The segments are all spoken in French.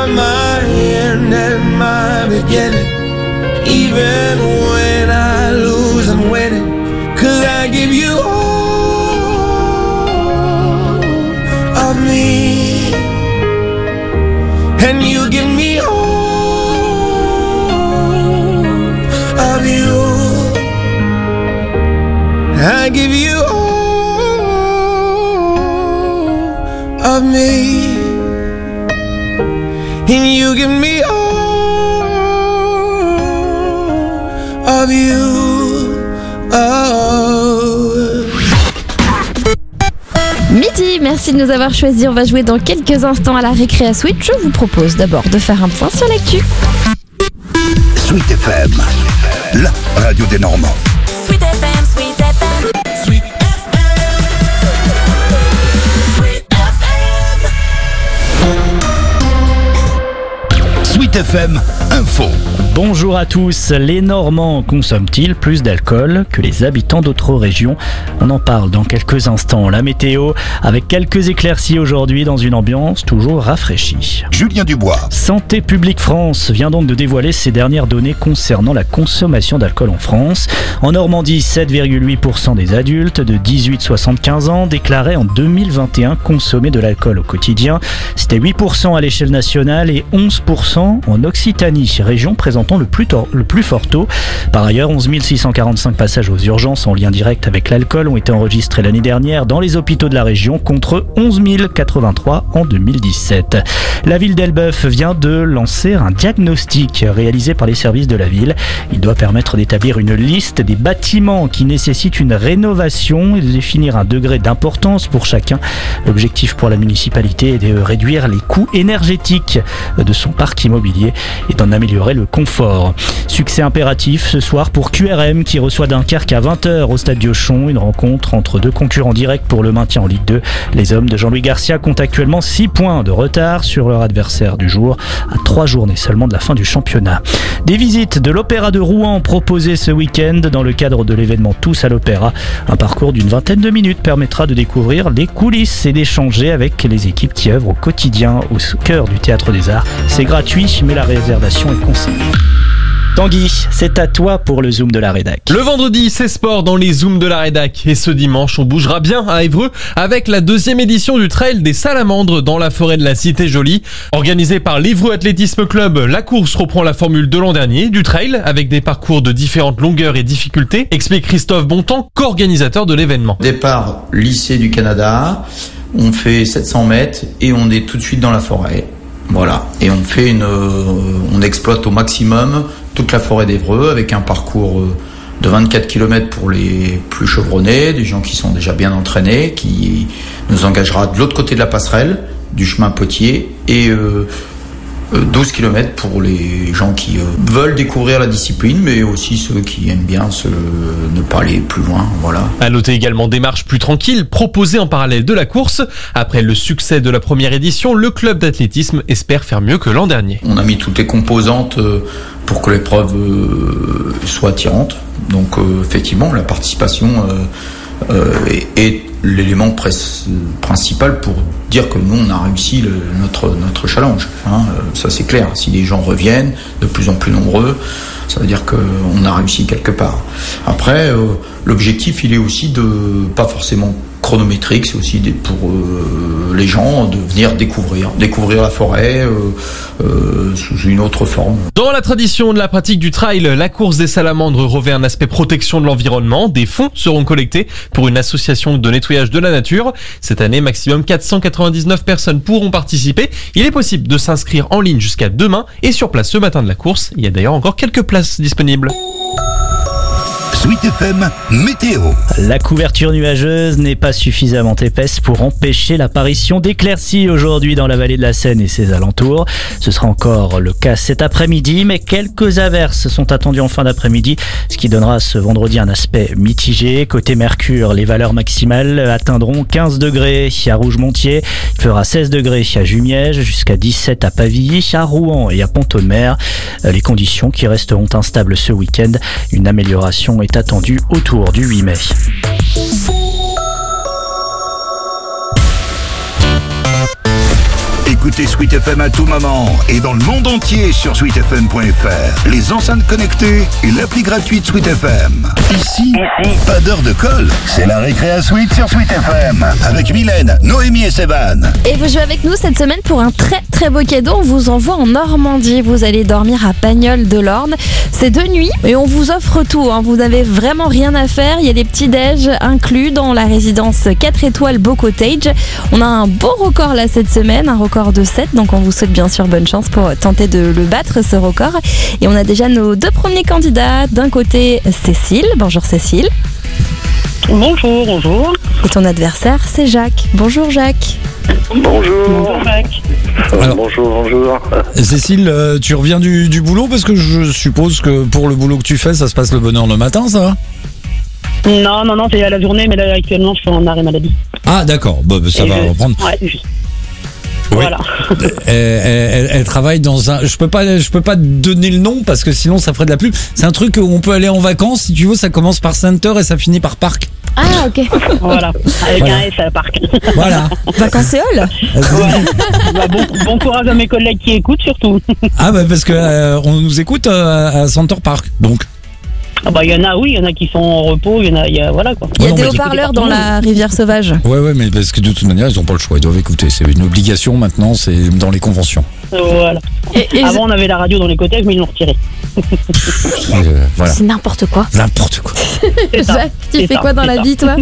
my end and my beginning. Even when I lose, I'm winning. 'Cause I give you all of me, and you give me all of you. I give you all of me, and you give me all of you. Oh. Midi, merci de nous avoir choisis. On va jouer dans quelques instants à la récré à Switch. Je vous propose d'abord de faire un point sur l'actu. Sweet FM, la radio des Normands. Sweet FM, Sweet FM, Sweet FM, Sweet FM. Sweet FM Info. Bonjour à tous. Les Normands consomment-ils plus d'alcool que les habitants d'autres régions ? On en parle dans quelques instants. La météo, avec quelques éclaircies aujourd'hui dans une ambiance toujours rafraîchie. Julien Dubois. Santé publique France vient donc de dévoiler ses dernières données concernant la consommation d'alcool en France. En Normandie, 7,8% des adultes de 18-75 ans déclaraient en 2021 consommer de l'alcool au quotidien. C'était 8% à l'échelle nationale et 11% en Occitanie, région présentant le plus fort taux. Par ailleurs, 11 645 passages aux urgences en lien direct avec l'alcool ont été enregistrés l'année dernière dans les hôpitaux de la région contre 11 083 en 2017. La ville d'Elbeuf vient de lancer un diagnostic réalisé par les services de la ville. Il doit permettre d'établir une liste des bâtiments qui nécessitent une rénovation et de définir un degré d'importance pour chacun. L'objectif pour la municipalité est de réduire les coûts énergétiques de son parc immobilier et d'en améliorer le confort. Succès impératif ce soir pour QRM qui reçoit Dunkerque à 20h au stade Diochon. Une rencontre entre deux concurrents directs pour le maintien en Ligue 2. Les hommes de Jean-Louis Garcia comptent actuellement 6 points de retard sur leur adversaire du jour, à 3 journées seulement de la fin du championnat. Des visites de l'Opéra de Rouen proposées ce week-end dans le cadre de l'événement Tous à l'Opéra. Un parcours d'une vingtaine de minutes permettra de découvrir les coulisses et d'échanger avec les équipes qui œuvrent au quotidien au cœur du Théâtre des Arts. C'est gratuit, mais la réservation est conseillée. Tanguy, c'est à toi pour le Zoom de la Rédac. Le vendredi, c'est sport dans les Zooms de la Rédac. Et ce dimanche, on bougera bien à Évreux avec la 2e édition du Trail des Salamandres dans la forêt de la Cité Jolie. Organisée par l'Évreux Athlétisme Club, la course reprend la formule de l'an dernier, du trail, avec des parcours de différentes longueurs et difficultés, explique Christophe Bontemps, co-organisateur de l'événement. Départ, lycée du Canada, on fait 700 mètres et on est tout de suite dans la forêt. Voilà. Et on exploite au maximum toute la forêt d'Évreux avec un parcours de 24 km pour les plus chevronnés, des gens qui sont déjà bien entraînés, qui nous engagera de l'autre côté de la passerelle, du chemin Potier, et 12 km pour les gens qui veulent découvrir la discipline, mais aussi ceux qui aiment bien ne pas aller plus loin. Voilà. À noter également des marches plus tranquilles proposées en parallèle de la course. Après le succès de la première édition, le club d'athlétisme espère faire mieux que l'an dernier. On a mis toutes les composantes pour que l'épreuve soit attirante. Donc effectivement, la participation est l'élément principal pour dire que nous on a réussi notre challenge, hein. Ça c'est clair. Si les gens reviennent de plus en plus nombreux, ça veut dire qu'on a réussi quelque part. Après, l'objectif il est aussi de pas forcément chronométrique, c'est aussi pour les gens de venir découvrir la forêt sous une autre forme. Dans la tradition de la pratique du trail, la course des salamandres revêt un aspect protection de l'environnement. Des fonds seront collectés pour une association de nettoyage de la nature. Cette année, maximum 499 personnes pourront participer. Il est possible de s'inscrire en ligne jusqu'à demain et sur place ce matin de la course. Il y a d'ailleurs encore quelques places disponibles. Sweet FM Météo. La couverture nuageuse n'est pas suffisamment épaisse pour empêcher l'apparition d'éclaircies aujourd'hui dans la vallée de la Seine et ses alentours. Ce sera encore le cas cet après-midi, mais quelques averses sont attendues en fin d'après-midi, ce qui donnera ce vendredi un aspect mitigé. Côté Mercure, les valeurs maximales atteindront 15 degrés à Rouge-Montier, il fera 16 degrés à Jumièges, jusqu'à 17 à Pavilly, à Rouen et à Pont-de-Mer. Les conditions qui resteront instables ce week-end, une amélioration est attendue autour du 8 mai. écouter Sweet FM à tout moment et dans le monde entier sur sweetfm.fr, les enceintes connectées et l'appli gratuite Sweet FM. Ici, pas d'heure de colle, c'est la récré à Sweet sur Sweet FM avec Mylène, Noémie et Sévan. Et vous jouez avec nous cette semaine pour un très très beau cadeau. On vous envoie en Normandie. Vous allez dormir à Pagnol de l'Orne. C'est 2 nuits et on vous offre tout. Vous n'avez vraiment rien à faire. Il y a les petits déj inclus dans la résidence 4 étoiles Beau Cottage. On a un beau record là cette semaine, un record de 7. Donc on vous souhaite bien sûr bonne chance pour tenter de le battre, ce record. Et on a déjà nos 2 premiers candidats. D'un côté, Cécile. Bonjour Cécile. Bonjour. Et ton adversaire, c'est Jacques. Bonjour Jacques. Bonjour Jacques. Alors, Bonjour. Cécile, tu reviens du boulot parce que je suppose que pour le boulot que tu fais, ça se passe le bonheur le matin, ça va ? Non, c'est à la journée, mais là actuellement je suis en arrêt maladie. Ah d'accord, ça va reprendre. Ouais, juste. Oui. Voilà. Elle travaille dans un... Je peux pas te donner le nom parce que sinon ça ferait de la pub. C'est un truc où on peut aller en vacances, si tu veux, ça commence par Center et ça finit par Parc. Ah ok. Voilà, avec un S à Parc. Voilà. Vacancéole. Bon courage à mes collègues qui écoutent surtout. Ah parce que on nous écoute à Center Park, donc. Il y en a qui sont en repos, il y a voilà quoi. Il y a non, des mais haut-parleurs dans la rivière sauvage. Ouais, mais parce que de toute manière, ils ont pas le choix, ils doivent écouter. C'est une obligation maintenant, c'est dans les conventions. Voilà. Et Avant on avait la radio dans les cottages, mais ils l'ont retiré. Voilà. c'est n'importe quoi. N'importe quoi. Jacques, tu fais quoi dans la vie toi?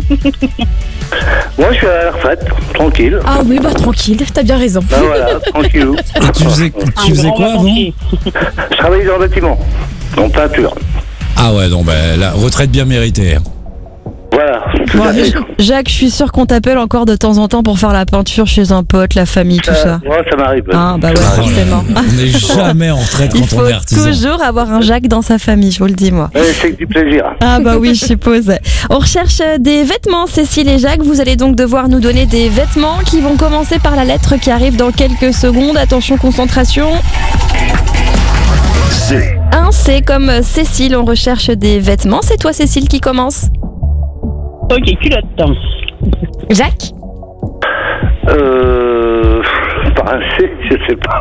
Moi, je suis à la retraite, tranquille. Ah oui, tranquille, t'as bien raison. Ben voilà, tranquillou. Et tu faisais quoi avant? Je travaillais dans le bâtiment, en peinture. Ah ouais, donc la retraite bien méritée. Voilà. Bon, Jacques, je suis sûr qu'on t'appelle encore de temps en temps pour faire la peinture chez un pote, la famille, tout ça. Ouais, ça m'arrive. Ah ouais, forcément. On n'est jamais en retraite Il quand on est faut artisan. toujours avoir un Jacques dans sa famille, je vous le dis moi. C'est que du plaisir. Ah oui, je suppose. On recherche des vêtements, Cécile et Jacques. Vous allez donc devoir nous donner des vêtements qui vont commencer par la lettre qui arrive dans quelques secondes. Attention, concentration. C. Un C comme Cécile, on recherche des vêtements. C'est toi Cécile qui commence. Ok, culotte. Jacques. Par un C, je sais pas.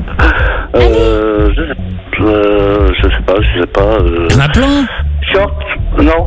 Je sais pas. Il y en a plein. Short, non.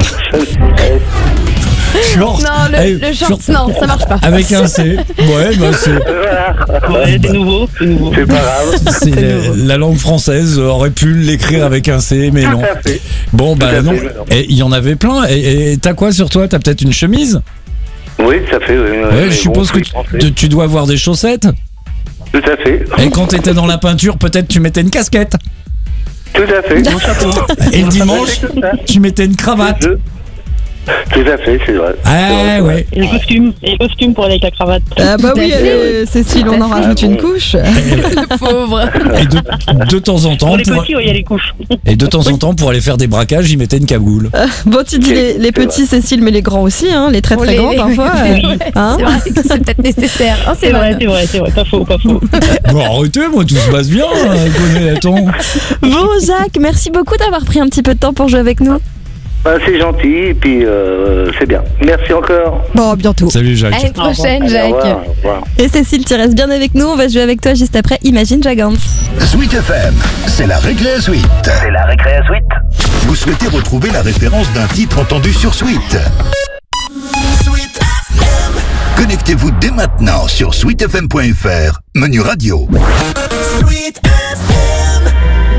Short. Non, le short, non, ça marche pas. Avec un C. Ouais, c'est... Voilà. C'est nouveau. C'est pas grave. C'est la langue française aurait pu l'écrire avec un C, mais non. Bon, non. Et il y en avait plein. Et t'as quoi sur toi? T'as peut-être une chemise? Oui, ça fait. Ouais, je suppose que tu dois avoir des chaussettes. Tout à fait. Et quand t'étais dans la peinture, peut-être tu mettais une casquette. Tout à fait. Et le dimanche, tu mettais une cravate. Tout à fait, c'est vrai. Ah ouais. Et les costumes pour aller avec la cravate. Ah oui, Cécile, on en rajoute une couche. Le pauvre. Et de temps en temps, Pour les petits, il y a les couches. Et de temps en temps, pour aller faire des braquages, ils mettaient une cagoule. Bon, tu dis les petits, Cécile, mais les grands aussi, hein, les très grands parfois. C'est vrai que c'est peut-être nécessaire. Oh, C'est vrai, pas faux. Bon, arrêtez, moi, tout se passe bien. Bon, Jacques, merci beaucoup d'avoir pris un petit peu de temps pour jouer avec nous. C'est gentil, et puis c'est bien. Merci encore. Bon, à bientôt. Salut, Jacques. À l'année prochaine, Allez, Jacques. au revoir. Et Cécile, tu restes bien avec nous. On va jouer avec toi juste après Imagine Dragons. Sweet FM, c'est la récré à Sweet. C'est la récré à Sweet. Vous souhaitez retrouver la référence d'un titre entendu sur Sweet? Connectez-vous dès maintenant sur sweetfm.fr, menu radio. Sweet FM.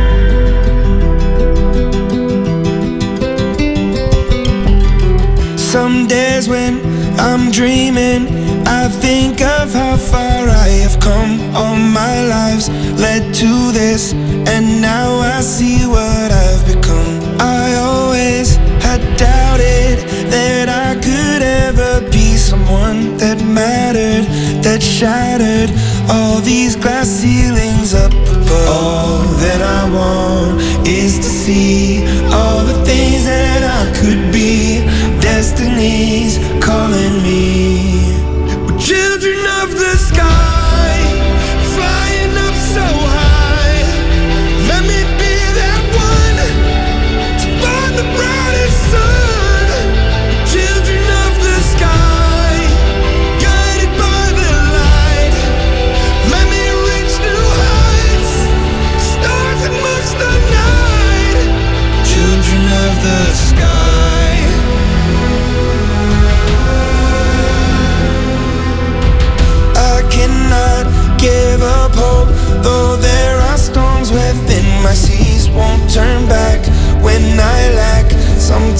Some days when I'm dreaming, I think of how far I have come. All my lives led to this, and now I see what I've become. I always had doubted that I could ever be someone that mattered, that shattered all these glass ceilings up above. All that I want is to see all the things that I could be. Destiny's calling me. We're children of the sky, flying up so high. Let me be that one to find the brightest sun. Children of the sky, guided by the light. Let me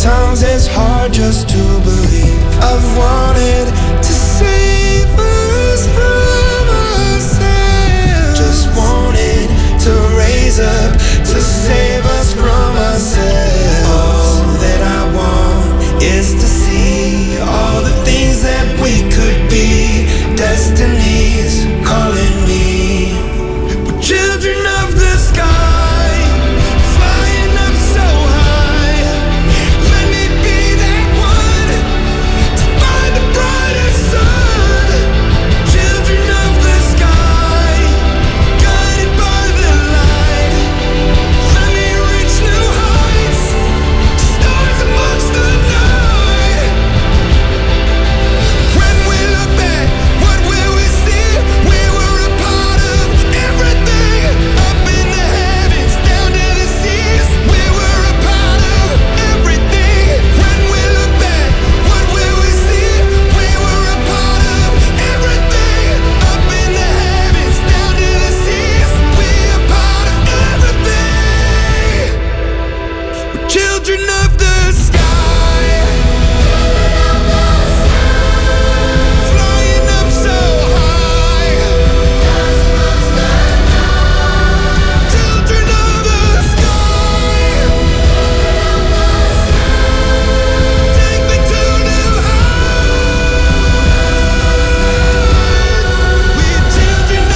Sometimes it's hard just to believe. I've wanted to save us from ourselves. Just wanted to raise up, to save us from ourselves. All that I want is to see all the things that we could be. Destiny's calling me. We're children of the sky, flying up so high. Let me be that one to find the brighter sun. Children of the sky, guided by the light. Let me reach new heights, stars amongst the night. When we look back, what will we see? We were a part of everything, up in the heavens, down to the seas. We were a part of everything. When we look back, what will we see? We were a part of everything, up in the heavens, down to the seas. We are part of everything. We're children of the sky, flying up so high. Children of the sky, take me to new heights. We're children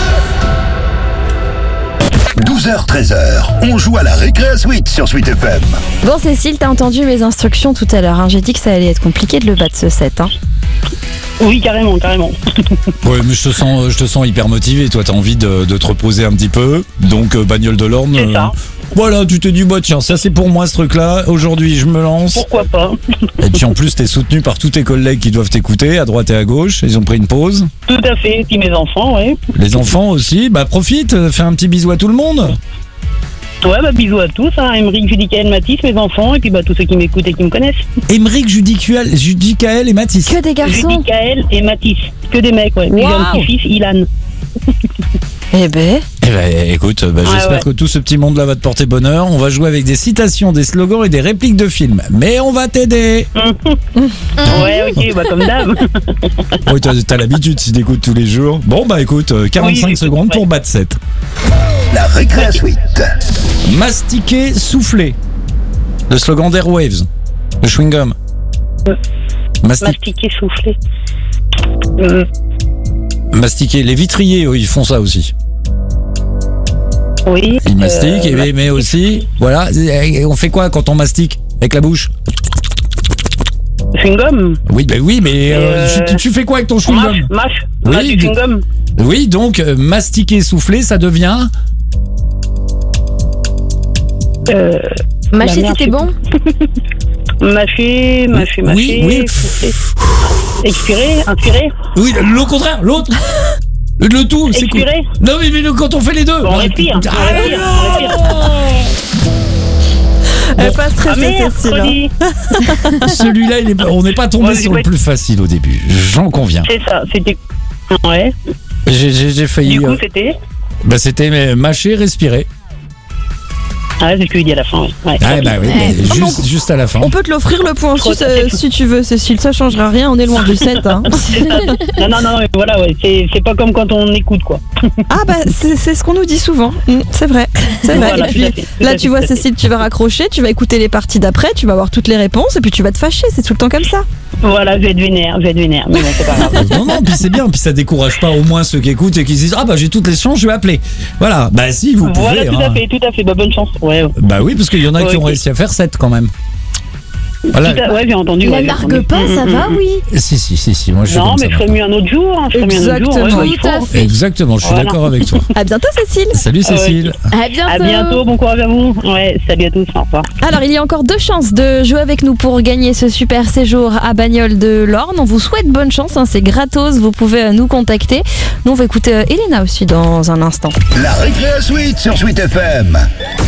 of the 12h, 13h, on joue à la récré à Sweet sur Sweet FM. Bon Cécile, t'as entendu mes instructions tout à l'heure, hein. J'ai dit que ça allait être compliqué de le battre ce set. Hein. Oui, carrément, carrément. Ouais, mais je te sens hyper motivé. Toi, t'as envie de te reposer un petit peu. Donc, bagnole de l'Orne. C'est ça. Voilà, tu te dis, bah tiens, ça c'est pour moi ce truc-là. Aujourd'hui, je me lance. Pourquoi pas? Et puis en plus, t'es soutenu par tous tes collègues qui doivent t'écouter à droite et à gauche. Ils ont pris une pause. Tout à fait, et puis mes enfants, ouais. Les enfants aussi. Bah profite, fais un petit bisou à tout le monde. Ouais, bah bisous à tous, hein. Émeric, Judicaël, Mathis, mes enfants, et puis bah tous ceux qui m'écoutent et qui me connaissent. Émeric, Judicaël et Mathis. Que des garçons. Judicaël et Mathis, que des mecs, ouais. Puis j'ai un Waouh. petit-fils, Ilan. Eh ben, Eh ben, écoute, j'espère ouais. que tout ce petit monde-là va te porter bonheur. On va jouer avec des citations, des slogans et des répliques de films. Mais on va t'aider. Ouais, ok, bah comme d'hab. Oui, t'as l'habitude si t'écoutes tous les jours. Bon, bah écoute, 45 Oui, secondes pour ouais. battre 7. La récré à Sweet. Mastiquer, souffler. Le slogan d'Airwaves. Le chewing-gum. Mastiquer, souffler. Mastiquer. Les vitriers, ils font ça aussi. Oui. Ils mastiquent, mais aussi, voilà. Et on fait quoi quand on mastique avec la bouche? Chewing-gum. Oui, mais tu fais quoi avec ton chewing-gum? Mâche Oui, du chewing-gum. Oui, donc mastiquer, souffler, ça devient. Mâcher, La merde, c'était bon? Mâcher, Oui. souffler. Expirer, inspirer. Oui, le contraire, l'autre. Le tout, c'est quoi? Expirer. Non, mais quand on fait les deux. On respire, on respire. elle est pas stressée merde, Cécile. Hein. Celui-là, on n'est pas tombé Ouais, sur ouais. le plus facile au début. J'en conviens. C'est ça, c'était. Ouais. J'ai failli. Du coup, c'était. C'était mâcher, respirer. Ah, c'est ce que je dis à la fin, ouais. Ouais, Ah, bah oui, juste à la fin. On peut te l'offrir le point si tu veux Cécile, ça changera rien, on est loin du 7. Hein. Non, mais voilà, ouais. C'est pas comme quand on écoute, quoi. Ah bah c'est ce qu'on nous dit souvent, c'est vrai. Voilà, Et puis, tout à fait, tout là à tu fait, vois tout à fait. Cécile, tu vas raccrocher, tu vas écouter les parties d'après, tu vas avoir toutes les réponses et puis tu vas te fâcher, c'est tout le temps comme ça. Voilà, je vais être vénère, mais bon, c'est pas grave. Non, puis c'est bien, puis ça décourage pas au moins ceux qui écoutent et qui se disent ah bah j'ai toutes les chances, je vais appeler. Voilà, bah si vous pouvez. Voilà, tout à fait, bah bonne chance. Ouais. Bah oui, parce qu'il y en a qui ont Ok. réussi à faire 7 quand même. Voilà. Ouais, j'ai entendu. Il ouais, la j'ai largue entendu. pas, ça va, oui. Si, moi je suis Non, comme mais ça, je ferais maintenant. mieux un autre jour. Hein, je ferais mieux un autre jour. Exactement. Ouais, Tout à fait. Exactement, je suis Voilà. d'accord avec toi. À bientôt Cécile. Salut Cécile. À bientôt. À bientôt, bon courage à vous. Ouais, salut à tous, au revoir. Alors il y a encore 2 chances de jouer avec nous pour gagner ce super séjour à Bagnoles de l'Orne. On vous souhaite bonne chance, hein, c'est gratos, vous pouvez nous contacter. Nous on va écouter Elena aussi dans un instant. La récré à Sweet sur Sweet FM.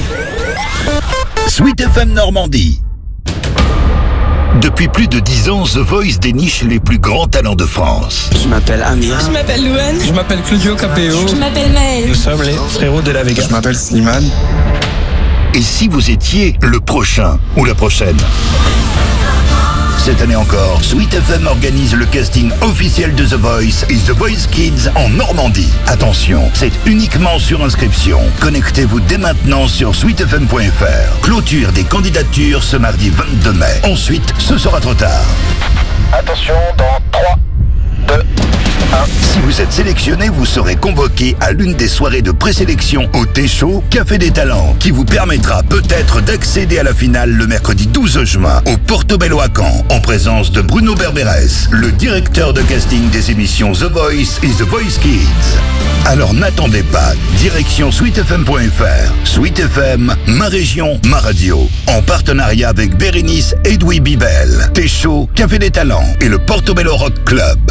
Sweet FM Normandie. Depuis plus de 10 ans, The Voice déniche les plus grands talents de France. Je m'appelle Amir. Je m'appelle Louane. Je m'appelle Claudio Capéo. Je m'appelle Maël. Nous sommes les frérots de la Vega. Je m'appelle Slimane. Et si vous étiez le prochain ou la prochaine? Cette année encore, Sweet FM organise le casting officiel de The Voice et The Voice Kids en Normandie. Attention, c'est uniquement sur inscription. Connectez-vous dès maintenant sur sweetfm.fr. Clôture des candidatures ce mardi 22 mai. Ensuite, ce sera trop tard. Attention, dans 3, 2, 1. Si vous êtes sélectionné, vous serez convoqué à l'une des soirées de présélection au Téchaud Café des Talents, qui vous permettra peut-être d'accéder à la finale le mercredi 12 juin au Portobello à Caen, en présence de Bruno Berberes, le directeur de casting des émissions The Voice et The Voice Kids. Alors n'attendez pas, direction sweetfm.fr. Sweet FM, ma région, ma radio. En partenariat avec Bérénice Edoui Bibel, Téchaud Café des Talents et le Portobello Rock Club.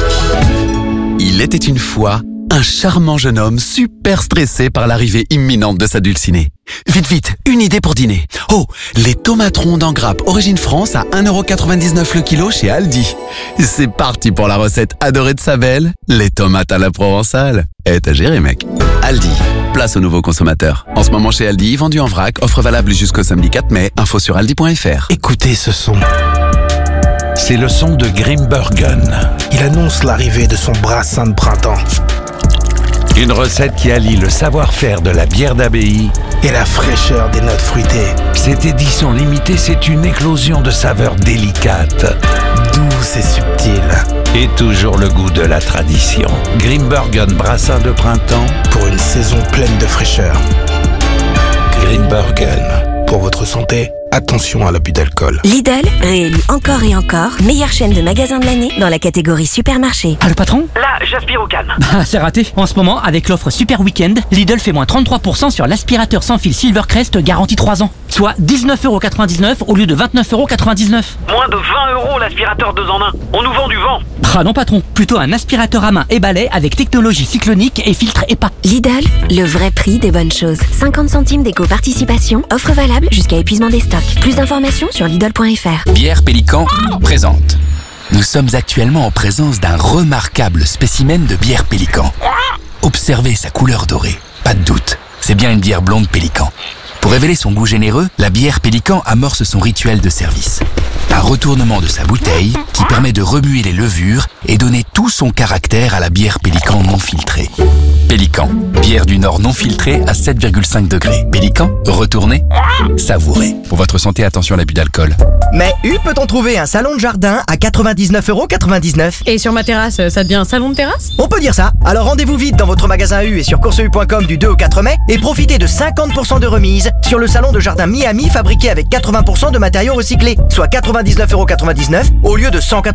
Il était une fois un charmant jeune homme super stressé par l'arrivée imminente de sa dulcinée. Vite, une idée pour dîner. Oh, les tomates rondes en grappe origine France à 1,99€ le kilo chez Aldi. C'est parti pour la recette adorée de sa belle, les tomates à la provençale. T'as géré, mec. Aldi, place aux nouveaux consommateurs. En ce moment chez Aldi, vendu en vrac, offre valable jusqu'au samedi 4 mai, info sur aldi.fr. Écoutez ce son. C'est le son de Grimbergen. Il annonce l'arrivée de son brassin de printemps. Une recette qui allie le savoir-faire de la bière d'abbaye et la fraîcheur des notes fruitées. Cette édition limitée, c'est une éclosion de saveurs délicates, douces et subtiles. Et toujours le goût de la tradition. Grimbergen brassin de printemps pour une saison pleine de fraîcheur. Grimbergen. Pour votre santé, attention à l'abus d'alcool. Lidl, réélu encore et encore, meilleure chaîne de magasins de l'année dans la catégorie supermarché. Ah, le patron? Là, j'aspire au calme. Ah, c'est raté. En ce moment, avec l'offre Super Weekend, Lidl fait moins 33% sur l'aspirateur sans fil Silvercrest garantie 3 ans. Soit 19,99€ au lieu de 29,99€. Moins de 20€ l'aspirateur 2 en 1. On nous vend du vent. Ah non, patron. Plutôt un aspirateur à main et balai avec technologie cyclonique et filtre EPA. Lidl, le vrai prix des bonnes choses. 50 centimes d'éco-participation, offre valable jusqu'à épuisement des stocks. Plus d'informations sur Lidl.fr. Bière Pélican présente. Nous sommes actuellement en présence d'un remarquable spécimen de bière Pélican. Observez sa couleur dorée. Pas de doute, c'est bien une bière blonde Pélican. Pour révéler son goût généreux, la bière Pélican amorce son rituel de service. Un retournement de sa bouteille qui permet de remuer les levures et donner tout son caractère à la bière Pélican non filtrée. Pélican, bière du Nord non filtrée à 7,5 degrés. Pélican, retournez, savourez. Pour votre santé, attention à l'abus d'alcool. Mais peut-on trouver un salon de jardin à 99,99€? Et sur ma terrasse, ça devient un salon de terrasse? On peut dire ça. Alors rendez-vous vite dans votre magasin U et sur courseu.com du 2 au 4 mai et profitez de 50% de remise sur le salon de jardin Miami fabriqué avec 80% de matériaux recyclés, soit 99,99€ au lieu de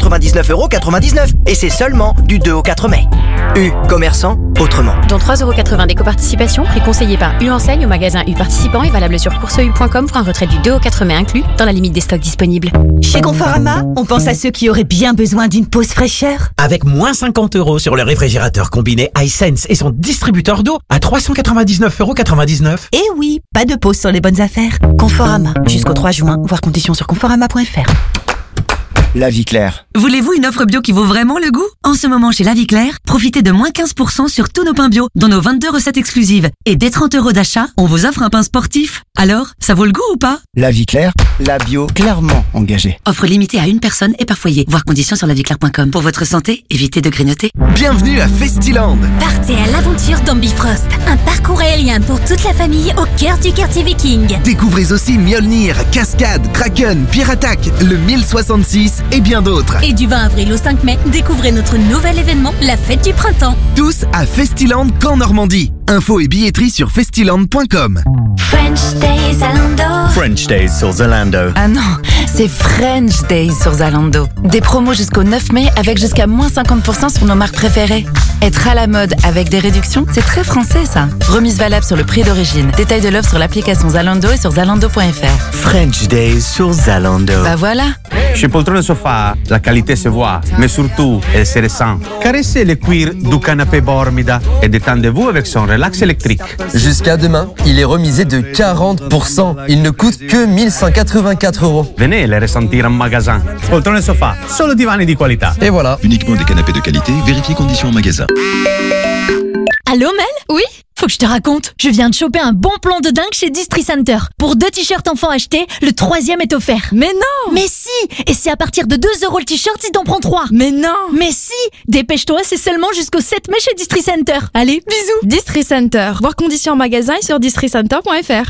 199,99€. Et c'est seulement du 2 au 4 mai. U, commerçant autrement. Dont 3,80€ d'éco-participation, prix conseillé par U Enseigne au magasin U participant et valable sur courseu.com pour un retrait du 2 au 4 mai inclus dans la limite des stocks disponibles. Chez Conforama, on pense à ceux qui auraient bien besoin d'une pause fraîcheur. Avec moins 50€ sur le réfrigérateur combiné iSense et son distributeur d'eau à 399,99€. Et oui, pas de pause sur les bonnes affaires. Conforama, jusqu'au 3 juin, voir conditions sur conforama.fr. La Vie Claire. Voulez-vous une offre bio qui vaut vraiment le goût? En ce moment chez La Vie Claire, profitez de moins 15% sur tous nos pains bio, dans nos 22 recettes exclusives. Et dès 30€ d'achat, on vous offre un pain sportif. Alors, ça vaut le goût ou pas? La Vie Claire, la bio clairement engagée. Offre limitée à une personne et par foyer. Voir conditions sur laviclaire.com. Pour votre santé, évitez de grignoter. Bienvenue à Festiland. Partez à l'aventure dans Bifrost, un parcours aérien pour toute la famille au cœur du quartier viking. Découvrez aussi Mjolnir, Cascade, Kraken, Pierre Attack, le 1066 et bien d'autres. Et du 20 avril au 5 mai, découvrez notre nouvel événement, la fête du printemps. Tous à Festiland Caen Normandie. Infos et billetterie sur festiland.com. French Days Zalando. French Days sur Zalando. Ah non, c'est French Days sur Zalando. Des promos jusqu'au 9 mai avec jusqu'à moins 50% sur nos marques préférées. Être à la mode avec des réductions, c'est très français ça. Remise valable sur le prix d'origine. Détail de l'offre sur l'application Zalando et sur zalando.fr. French Days sur Zalando. Bah voilà. Chez Poltrone Sofa, la qualité se voit, mais surtout, elle se ressent. Caressez le cuir du canapé Bormida et détendez-vous avec son relax électrique. Jusqu'à demain, il est remisé de 40%. Il ne coûte que 1184€. Venez le ressentir en magasin. Poltrone Sofa, solo divani di qualità. Et voilà. Uniquement des canapés de qualité, vérifiez conditions en magasin. Allô Mel? Oui? faut que je te raconte. Je viens de choper un bon plan de dingue chez Distri Center. Pour 2 t-shirts enfants achetés, le 3e est offert. Mais non! Mais si! Et c'est à partir de 2 € le t-shirt si t'en prends 3. Mais non! Mais si! Dépêche-toi, c'est seulement jusqu'au 7 mai chez Distri Center. Allez, bisous! Distri Center. Voir conditions en magasin et sur districenter.fr.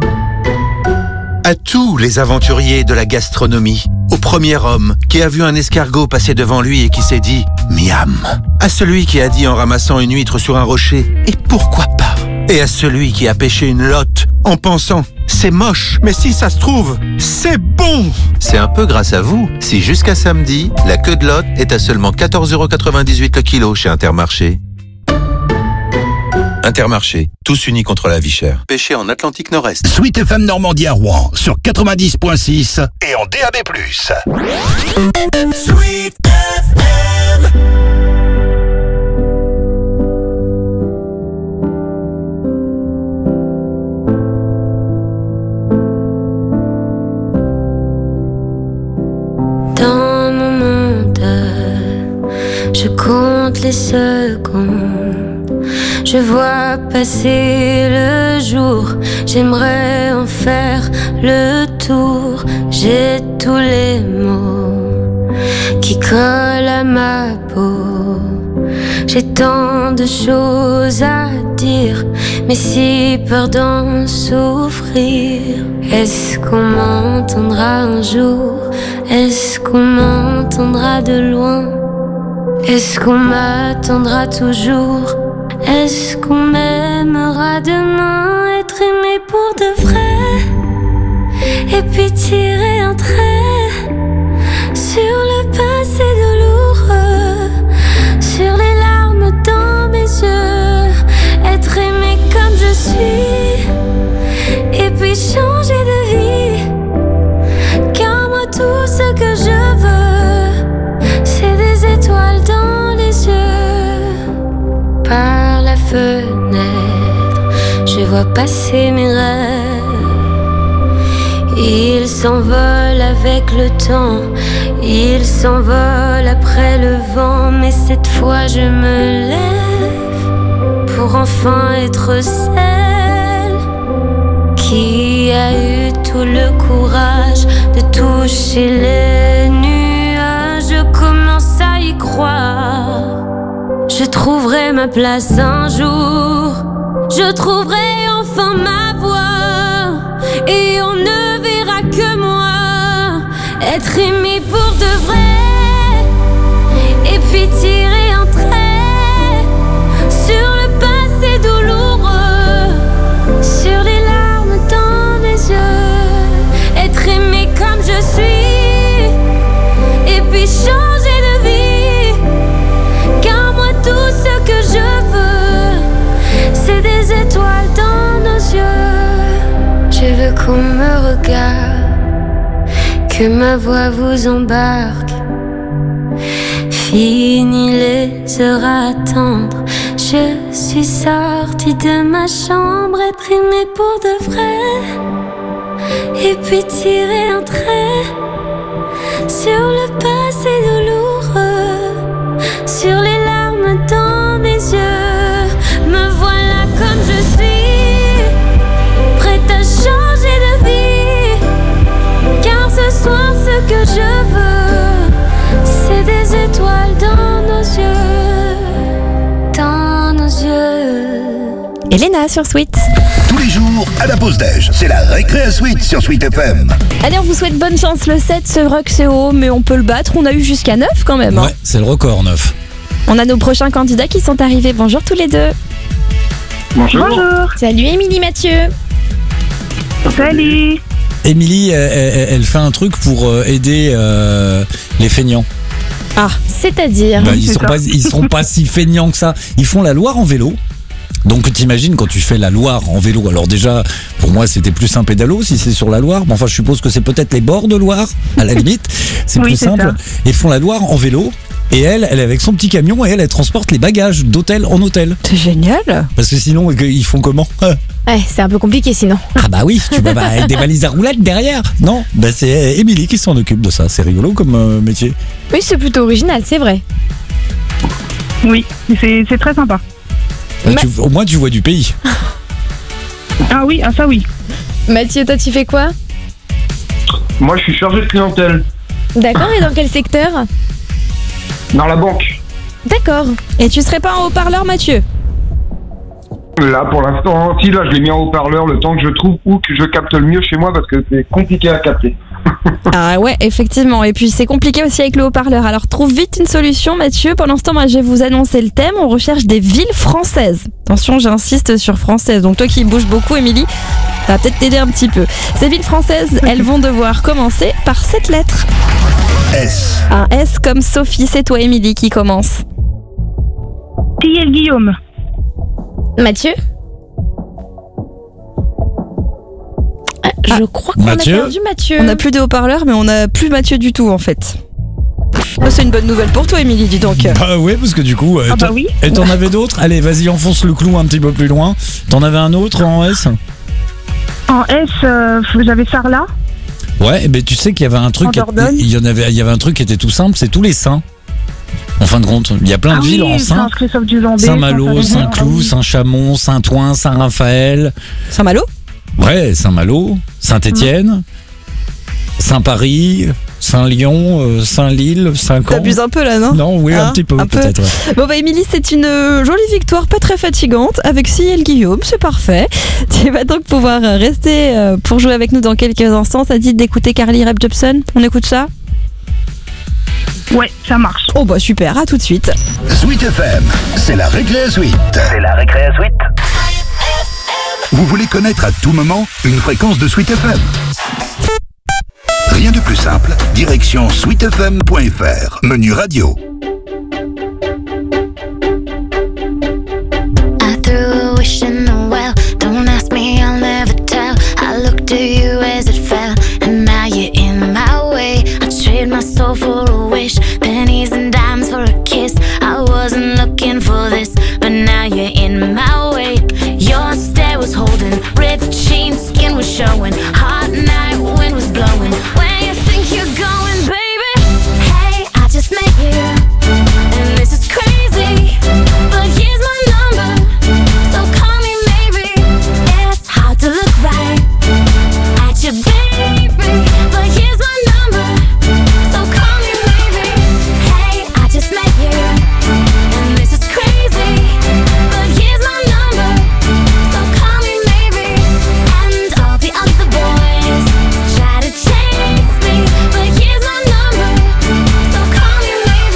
À tous les aventuriers de la gastronomie, au premier homme qui a vu un escargot passer devant lui et qui s'est dit « Miam », à celui qui a dit en ramassant une huître sur un rocher « Et pourquoi pas ?» et à celui qui a pêché une lotte en pensant « C'est moche, mais si ça se trouve, c'est bon !» C'est un peu grâce à vous si jusqu'à samedi, la queue de lotte est à seulement 14,98 € le kilo chez Intermarché. Intermarché, tous unis contre la vie chère. Pêché en Atlantique Nord-Est. Sweet FM Normandie à Rouen sur 90.6 et en DAB+. Sweet FM. Dans mon monde, je compte les secondes. Je vois passer le jour, j'aimerais en faire le tour. J'ai tous les mots qui collent à ma peau. J'ai tant de choses à dire, mais si peur d'en souffrir. Est-ce qu'on m'entendra un jour? Est-ce qu'on m'entendra de loin? Est-ce qu'on m'attendra toujours? Est-ce qu'on m'aimera demain? Être aimé pour de vrai, et puis tirer un trait sur le passé douloureux, sur les larmes dans mes yeux. Être aimé comme je suis, et puis changer de vie. Car moi tout ce que je veux, c'est des étoiles dans les yeux. Par la fenêtre, je vois passer mes rêves. Ils s'envolent avec le temps, ils s'envolent après le vent. Mais cette fois je me lève pour enfin être celle qui a eu tout le courage de toucher les nuages. Je commence à y croire. Je trouverai ma place un jour, je trouverai enfin ma voix, et on ne verra que moi. Être aimé pour de vrai, et puis tirer un trait sur le passé douloureux, sur les larmes dans mes yeux. Être aimé comme je suis, et puis changer de vie. Car moi tout ce que je veux, c'est des étoiles dans nos yeux. Je veux qu'on me regarde, que ma voix vous embarque. Fini les heures à attendre, je suis sortie de ma chambre. Être aimée pour de vrai, et puis tirer un trait sur le passé douloureux, sur les larmes dans mes yeux. Me voilà comme je suis, prête à changer de vie. Car ce soir ce que je veux, c'est des étoiles dans nos yeux, dans nos yeux. Elena sur Sweet. Tous les jours, à la pause déj, c'est la récré à Sweet sur Sweet FM. Allez, on vous souhaite bonne chance. Le 7, c'est vrai que c'est haut, mais on peut le battre. On a eu jusqu'à 9 quand même. Ouais, c'est le record 9. On a nos prochains candidats qui sont arrivés. Bonjour tous les deux. Bonjour. Salut Émilie, Mathieu. Salut. Émilie, elle fait un truc pour aider les feignants. Ah, c'est-à-dire Bah, ils sont pas si feignants que ça. Ils font la Loire en vélo. Donc t'imagines quand tu fais la Loire en vélo. Alors déjà, pour moi c'était plus un pédalo si c'est sur la Loire. Mais enfin je suppose que c'est peut-être les bords de Loire à la limite. C'est Oui, plus c'est simple. ça. Ils font la Loire en vélo. Et elle est avec son petit camion et elle transporte les bagages d'hôtel en hôtel. C'est génial. Parce que sinon ils font comment? Ouais, c'est un peu compliqué sinon. Ah bah oui, tu peux pas avec des valises à roulettes derrière. Non, bah c'est Émilie qui s'en occupe de ça. C'est rigolo comme métier. Oui, c'est plutôt original, c'est vrai. Oui, c'est très sympa. Au moins, tu vois du pays. Ah oui, ça oui. Mathieu, toi, tu fais quoi? Moi, je suis chargé de clientèle. D'accord, et dans quel secteur? Dans la banque. D'accord. Et tu serais pas en haut-parleur, Mathieu? Là, pour l'instant, si, là, je l'ai mis en haut-parleur le temps que je trouve où que je capte le mieux chez moi parce que c'est compliqué à capter. Ah ouais, effectivement. Et puis c'est compliqué aussi avec le haut-parleur. Alors trouve vite une solution, Mathieu. Pendant ce temps, moi, je vais vous annoncer le thème. On recherche des villes françaises. Attention, j'insiste sur françaises. Donc toi qui bouges beaucoup, Émilie, ça va peut-être t'aider un petit peu. Ces villes françaises, elles vont devoir commencer par cette lettre. S. Un S comme Sophie. C'est toi, Émilie, qui commence. Tillel Guillaume. Mathieu? Je crois qu'on a perdu Mathieu. On n'a plus de haut-parleurs, mais on n'a plus Mathieu du tout en fait. C'est une bonne nouvelle pour toi, Émilie, dis donc. Bah ouais, parce que du coup. oui. Et t'en avais d'autres? Allez, vas-y, enfonce le clou un petit peu plus loin. T'en avais un autre en S? En S, j'avais Sarlat. Ouais, mais tu sais qu'il y avait un truc. Il y avait un truc qui était tout simple, c'est tous les saints. En fin de compte, il y a plein de villes en Saint. Saint-Malo, Saint-Cloud, Saint-Chamond, Saint-Ouen, Saint-Raphaël. Saint-Malo? Ouais, Saint-Malo, Saint-Étienne, Saint-Paris, Saint-Lyon, Saint-Lille, Saint-Camp. T'abuses un peu là, non? Non, oui, un petit peu, peut-être. Ouais. Bon bah Émilie, c'est une jolie victoire, pas très fatigante, avec Tillel Guillaume, c'est parfait. Tu vas donc pouvoir rester pour jouer avec nous dans quelques instants. Ça te dit d'écouter Carly Rae Jepsen? On écoute ça? Ouais, ça marche. Oh bah super, à tout de suite. Sweet FM, c'est la récré à Sweet. C'est la récré à Sweet. Vous voulez connaître à tout moment une fréquence de Sweet FM? Rien de plus simple, direction sweetfm.fr, menu radio. I threw a wish in the well. Don't ask me, I'll never tell. I looked to you as it fell, and now you're in my way. I trade my soul for a wish, pennies and dimes for a kiss. I wasn't looking for this, but now you're in my way. Your stare was holding, ripped jeans, skin was showing. Hot night, wind was blowing. Where you think you're going, baby? Hey, I just met you, and this is crazy. But here's my number, so call me maybe. It's hard to look right at you, baby. But here's my number, so call me maybe. Hey, I just met you, and this is crazy. But here's my number, so call me maybe. And all the other boys try to chase me, but here's my number, so call me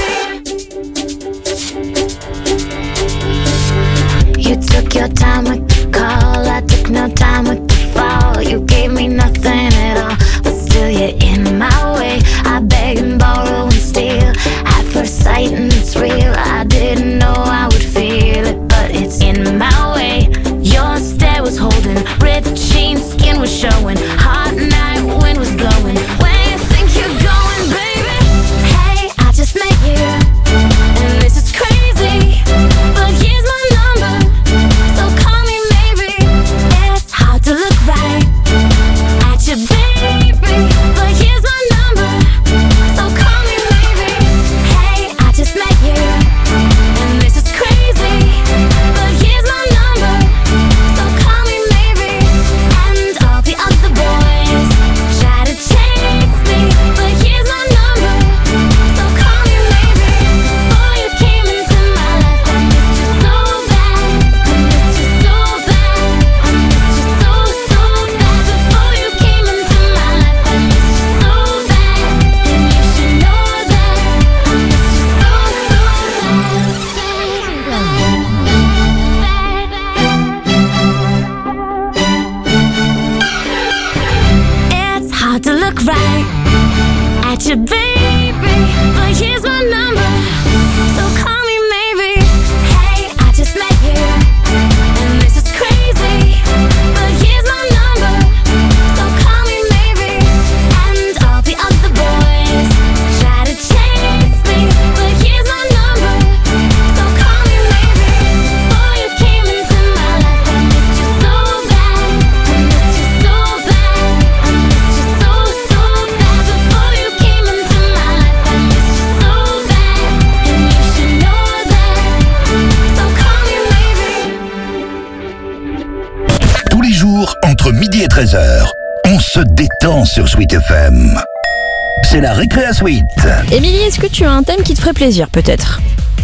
maybe. You took your time with the call, I took no time with the fall. You gave me nothing at all, but still you're in my way. I beg and borrow and steal at first sight, and it's real. I didn't know I would feel it, but it's in my way. Your stare was holding, ripped jeans, skin was showing. Hot night, wind was blowing. Where you think you're going, baby? Hey, I just met you, and this is crazy. But here's my number, so call me maybe. It's hard to look right at you, entre midi et 13h. On se détend sur Sweet FM. C'est la récré à Sweet. Émilie, est-ce que tu as un thème qui te ferait plaisir, peut-être ?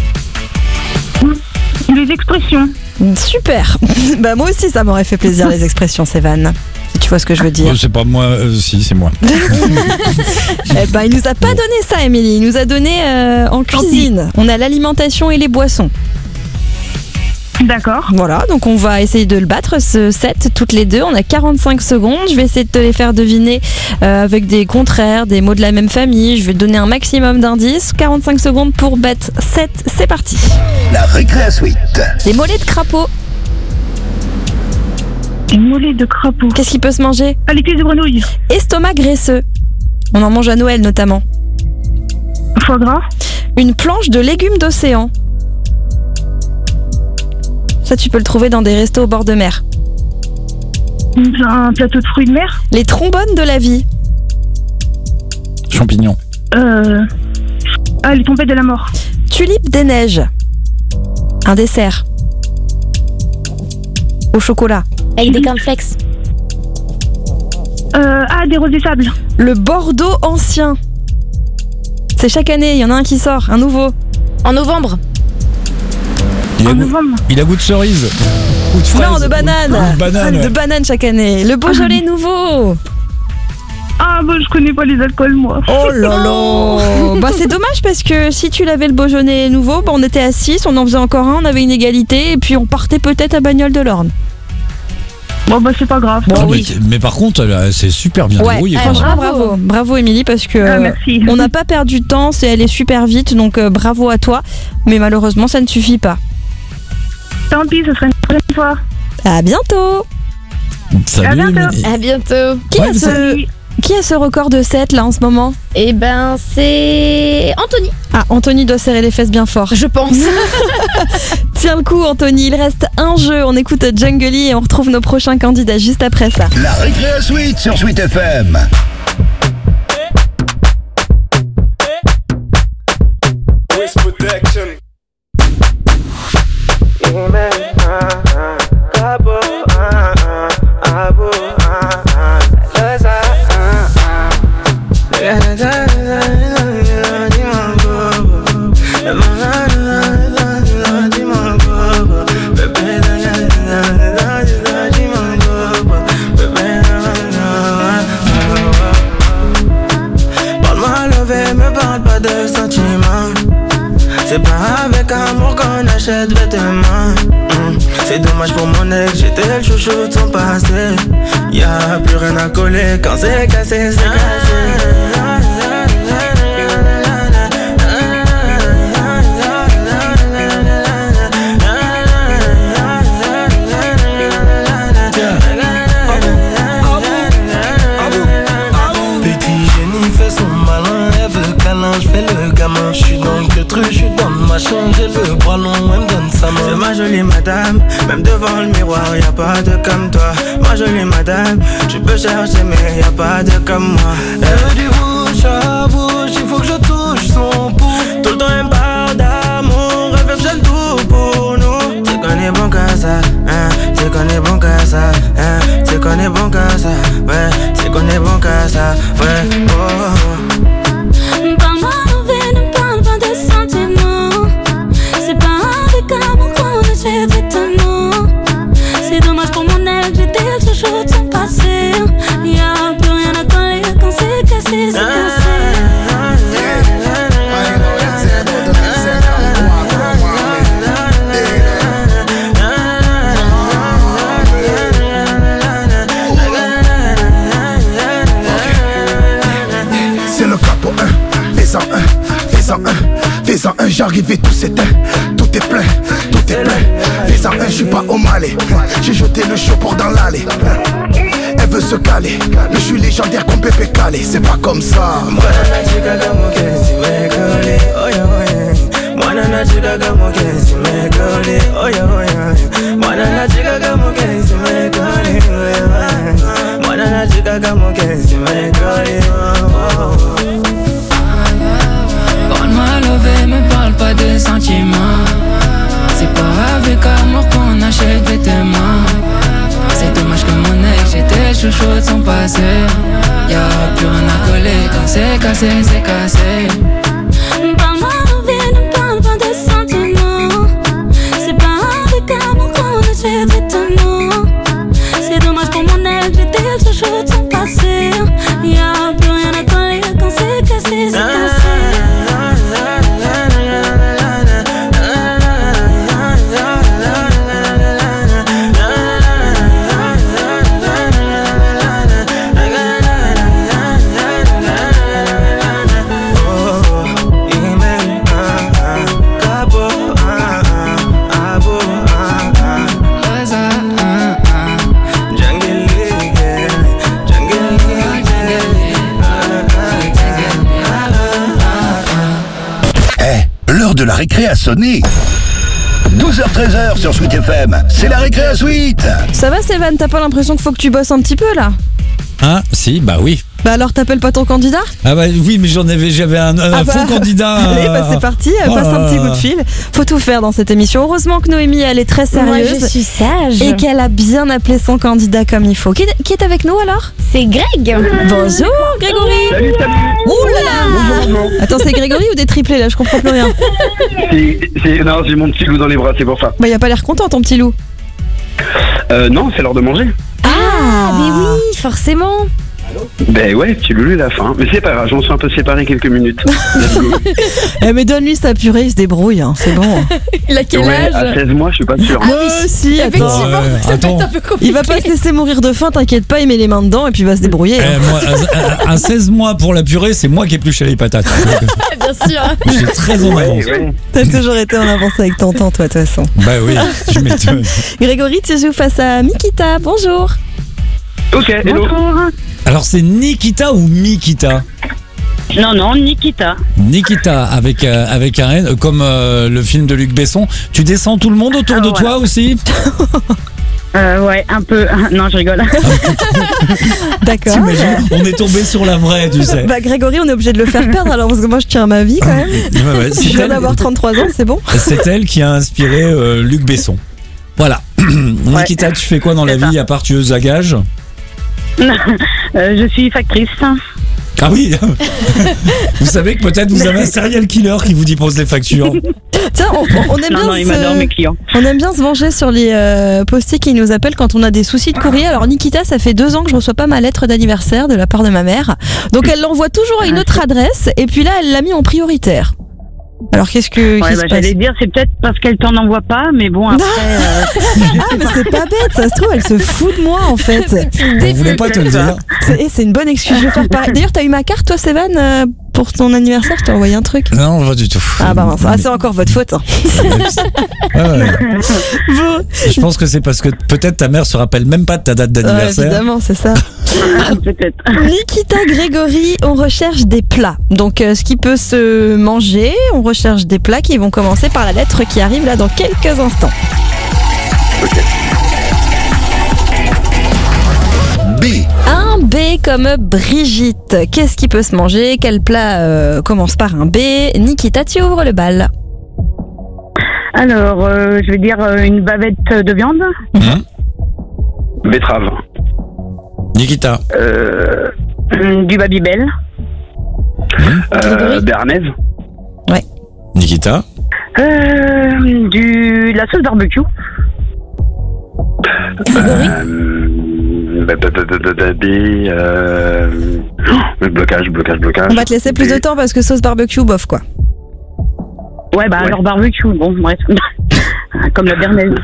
Les expressions. Super. Bah moi aussi, ça m'aurait fait plaisir, les expressions, Sévan. Si tu vois ce que je veux dire. C'est pas moi, si, c'est moi. Eh ben, il nous a pas donné ça, Émilie. Il nous a donné en cuisine. On a l'alimentation et les boissons. D'accord. Voilà, donc on va essayer de le battre, ce set, toutes les deux. On a 45 secondes. Je vais essayer de te les faire deviner avec des contraires, des mots de la même famille. Je vais te donner un maximum d'indices. 45 secondes pour battre 7. C'est parti. La récré à Sweet. Les mollets de crapaud. Les mollets de crapaud. Qu'est-ce qui peut se manger ? Ah, les cuisses de grenouille. Estomac graisseux. On en mange à Noël notamment. Foie gras. Une planche de légumes d'océan. Ça, tu peux le trouver dans des restos au bord de mer. Un plateau de fruits de mer. Les trombones de la vie. Champignons. Les trompettes de la mort. Tulipe des neiges. Un dessert. Au chocolat. Avec des cornflakes. Des roses des sables. Le Bordeaux ancien. C'est chaque année, il y en a un qui sort, un nouveau. En novembre. Il a goût de cerise. Ou de fraise. Non, de banane. Ou de banane. De banane chaque année. Le Beaujolais nouveau. Ah, bah, je connais pas les alcools, moi. Oh là là. Bah, c'est dommage parce que si tu l'avais le Beaujolais nouveau, bah, on était à 6, on en faisait encore un, on avait une égalité et puis on partait peut-être à Bagnoles de l'Orne. Bon, bah, c'est pas grave. Bon, mais par contre, c'est super bien débrouillé. Bravo Émilie, parce que on n'a pas perdu de temps, c'est allé super vite, donc bravo à toi. Mais malheureusement, ça ne suffit pas. Tant pis, ce sera une prochaine fois. À bientôt. Salut, à bientôt. Émilie. À bientôt. Qui a ce record de 7 là en ce moment ? Eh ben, c'est Anthony. Ah, Anthony doit serrer les fesses bien fort. Je pense. Tiens le coup, Anthony, il reste un jeu. On écoute Jungly et on retrouve nos prochains candidats juste après ça. La récré à Sweet sur Sweet FM. C'est pas avec amour qu'on achète vêtements. C'est dommage pour mon ex, j'étais le chouchou de son passé. Y'a plus rien à coller quand c'est cassé, c'est cassé. Je fais le gamin, je suis dans le truc, je suis dans ma chambre, j'ai le bras long, elle me donne sa main. C'est ma jolie madame, même devant le miroir, y'a pas de comme toi. Ma jolie madame, tu peux chercher mais y'a pas de comme moi. Elle veut du bouche à bouche, il faut que je touche son pouls. Tout le temps elle me parle d'amour, elle veut que j'aime tout pour nous. Tu connais bon qu'à ça, hein, tu connais bon qu'à ça, hein, tu connais bon qu'à ça, ouais, tu connais bon qu'à ça, ouais, oh. Parle-moi envers, ne parle pas de sentiments. C'est pas avec amour qu'on achète vêtements. C'est dommage pour mon ex, j'étais le chouchou de son passé. Y'a plus rien à coller quand c'est cassé, c'est cassé. C'est le capo 1, fais-en un, fais-en un, fais-en un, j'arrive et tout s'éteint, tout est plein, fais-en un, je suis pas au Malais, j'ai jeté le chaud dans l'allée. Elle veut se caler, mais je suis légendaire comme Pépé Calé, c'est pas comme ça. Parle-moi lové, me parle pas de sentiments. C'est pas avec amour qu'on achète vêtements. C'est dommage que mon ex, j'étais chouchoutes sont passées. Y'a plus rien à coller. Quand c'est cassé, c'est cassé. Parle-moi de vie, ne parle pas de sentiments. C'est pas avec amour qu'on achète étonnant. C'est dommage pour mon ex, j'ai des chouchoutes sont passées. Y'a plus rien à coller. Quand c'est cassé, c'est cassé. L'heure de la récré a sonné. 12h-13h sur Sweet FM, c'est la récré à Sweet. Ça va, Sévan, t'as pas l'impression qu'il faut que tu bosses un petit peu là? Ah, si, bah oui. Bah alors t'appelles pas ton candidat? Ah bah oui, mais j'avais un faux candidat. Allez, bah c'est parti, passe un petit coup de fil. Faut tout faire dans cette émission. Heureusement que Noémie, elle est très sérieuse. Moi, je suis sage. Et qu'elle a bien appelé son candidat comme il faut. Qui est avec nous alors? C'est Greg. Bonjour Grégory. Salut. Ouh là là. Bonjour. Attends, c'est Grégory ou des triplés là? Je comprends plus rien. Non, j'ai mon petit loup dans les bras, c'est pour ça. Bah y a pas l'air content ton petit loup. Non, c'est l'heure de manger. Mais oui, forcément. Ben ouais, petit loulou, il a faim. Mais c'est pas grave, j'en suis un peu séparé quelques minutes. Let's go. Mais donne-lui sa purée, il se débrouille, hein, c'est bon. Il a quel Ouais, âge? à 16 mois, je suis pas sûr. Moi aussi, Effectivement, ça peut attends. être un peu compliqué. il va pas se laisser mourir de faim, t'inquiète pas, il met les mains dedans et puis il va se débrouiller. Moi, à 16 mois pour la purée, c'est moi qui épluché les patates. Bien sûr. J'ai très en avance. T'as toujours été en avance avec tonton, toi, de toute façon. Bah oui, je m'étonne. Grégory, tu joues face à Mikita, bonjour. Ok, hello. Alors c'est Nikita ou Mikita? Non, Nikita. Nikita avec un N, comme le film de Luc Besson. Tu descends tout le monde autour de toi aussi? Ouais, un peu. Non, je rigole. D'accord. T'imagines, on est tombé sur la vraie, tu sais. Bah Grégory, on est obligé de le faire perdre alors parce que moi je tiens à ma vie quand même. Ouais, Je viens d'avoir 33 ans, c'est bon. C'est elle qui a inspiré Luc Besson. Voilà. Nikita, tu fais quoi dans la vie à part tueuse à gages? Je suis factrice. Ah oui. Vous savez que peut-être vous avez un serial killer qui vous dépose les factures. Tiens, on aime bien il m'adore mes clients. On aime bien se venger sur les postiers qui nous appellent quand on a des soucis de courrier. Alors Nikita, ça fait 2 ans que je reçois pas ma lettre d'anniversaire de la part de ma mère. Donc elle l'envoie toujours à une autre adresse et puis là elle l'a mis en prioritaire. Alors qu'est-ce que Ouais, qui se passe? j'allais dire, c'est peut-être parce qu'elle t'en envoie pas, mais bon, après. Ah mais c'est pas bête, ça se trouve elle se fout de moi en fait. On voulait pas te le dire. C'est une bonne excuse, je vais faire pareil. D'ailleurs t'as eu ma carte toi Sévan pour ton anniversaire, je t'ai envoyé un truc. Non, pas du tout. Ah bah mince, c'est encore votre faute. Hein. Ouais. Bon. Je pense que c'est parce que peut-être ta mère se rappelle même pas de ta date d'anniversaire. Évidemment, c'est ça. Peut-être. Nikita, Grégory, on recherche des plats. Donc ce qui peut se manger, on recherche des plats qui vont commencer par la lettre qui arrive là dans quelques instants. B. Un B comme Brigitte. Qu'est-ce qui peut se manger? Quel plat commence par un B? Nikita, tu ouvres le bal. Alors, je vais dire une bavette de viande. Betterave. Nikita. Du Babybel. Béarnaise. Ouais. Nikita. La sauce barbecue. Blocage. On va te laisser plus de temps parce que sauce barbecue, bof quoi. Ouais, bah alors barbecue, bon, bref. Comme la béarnaise.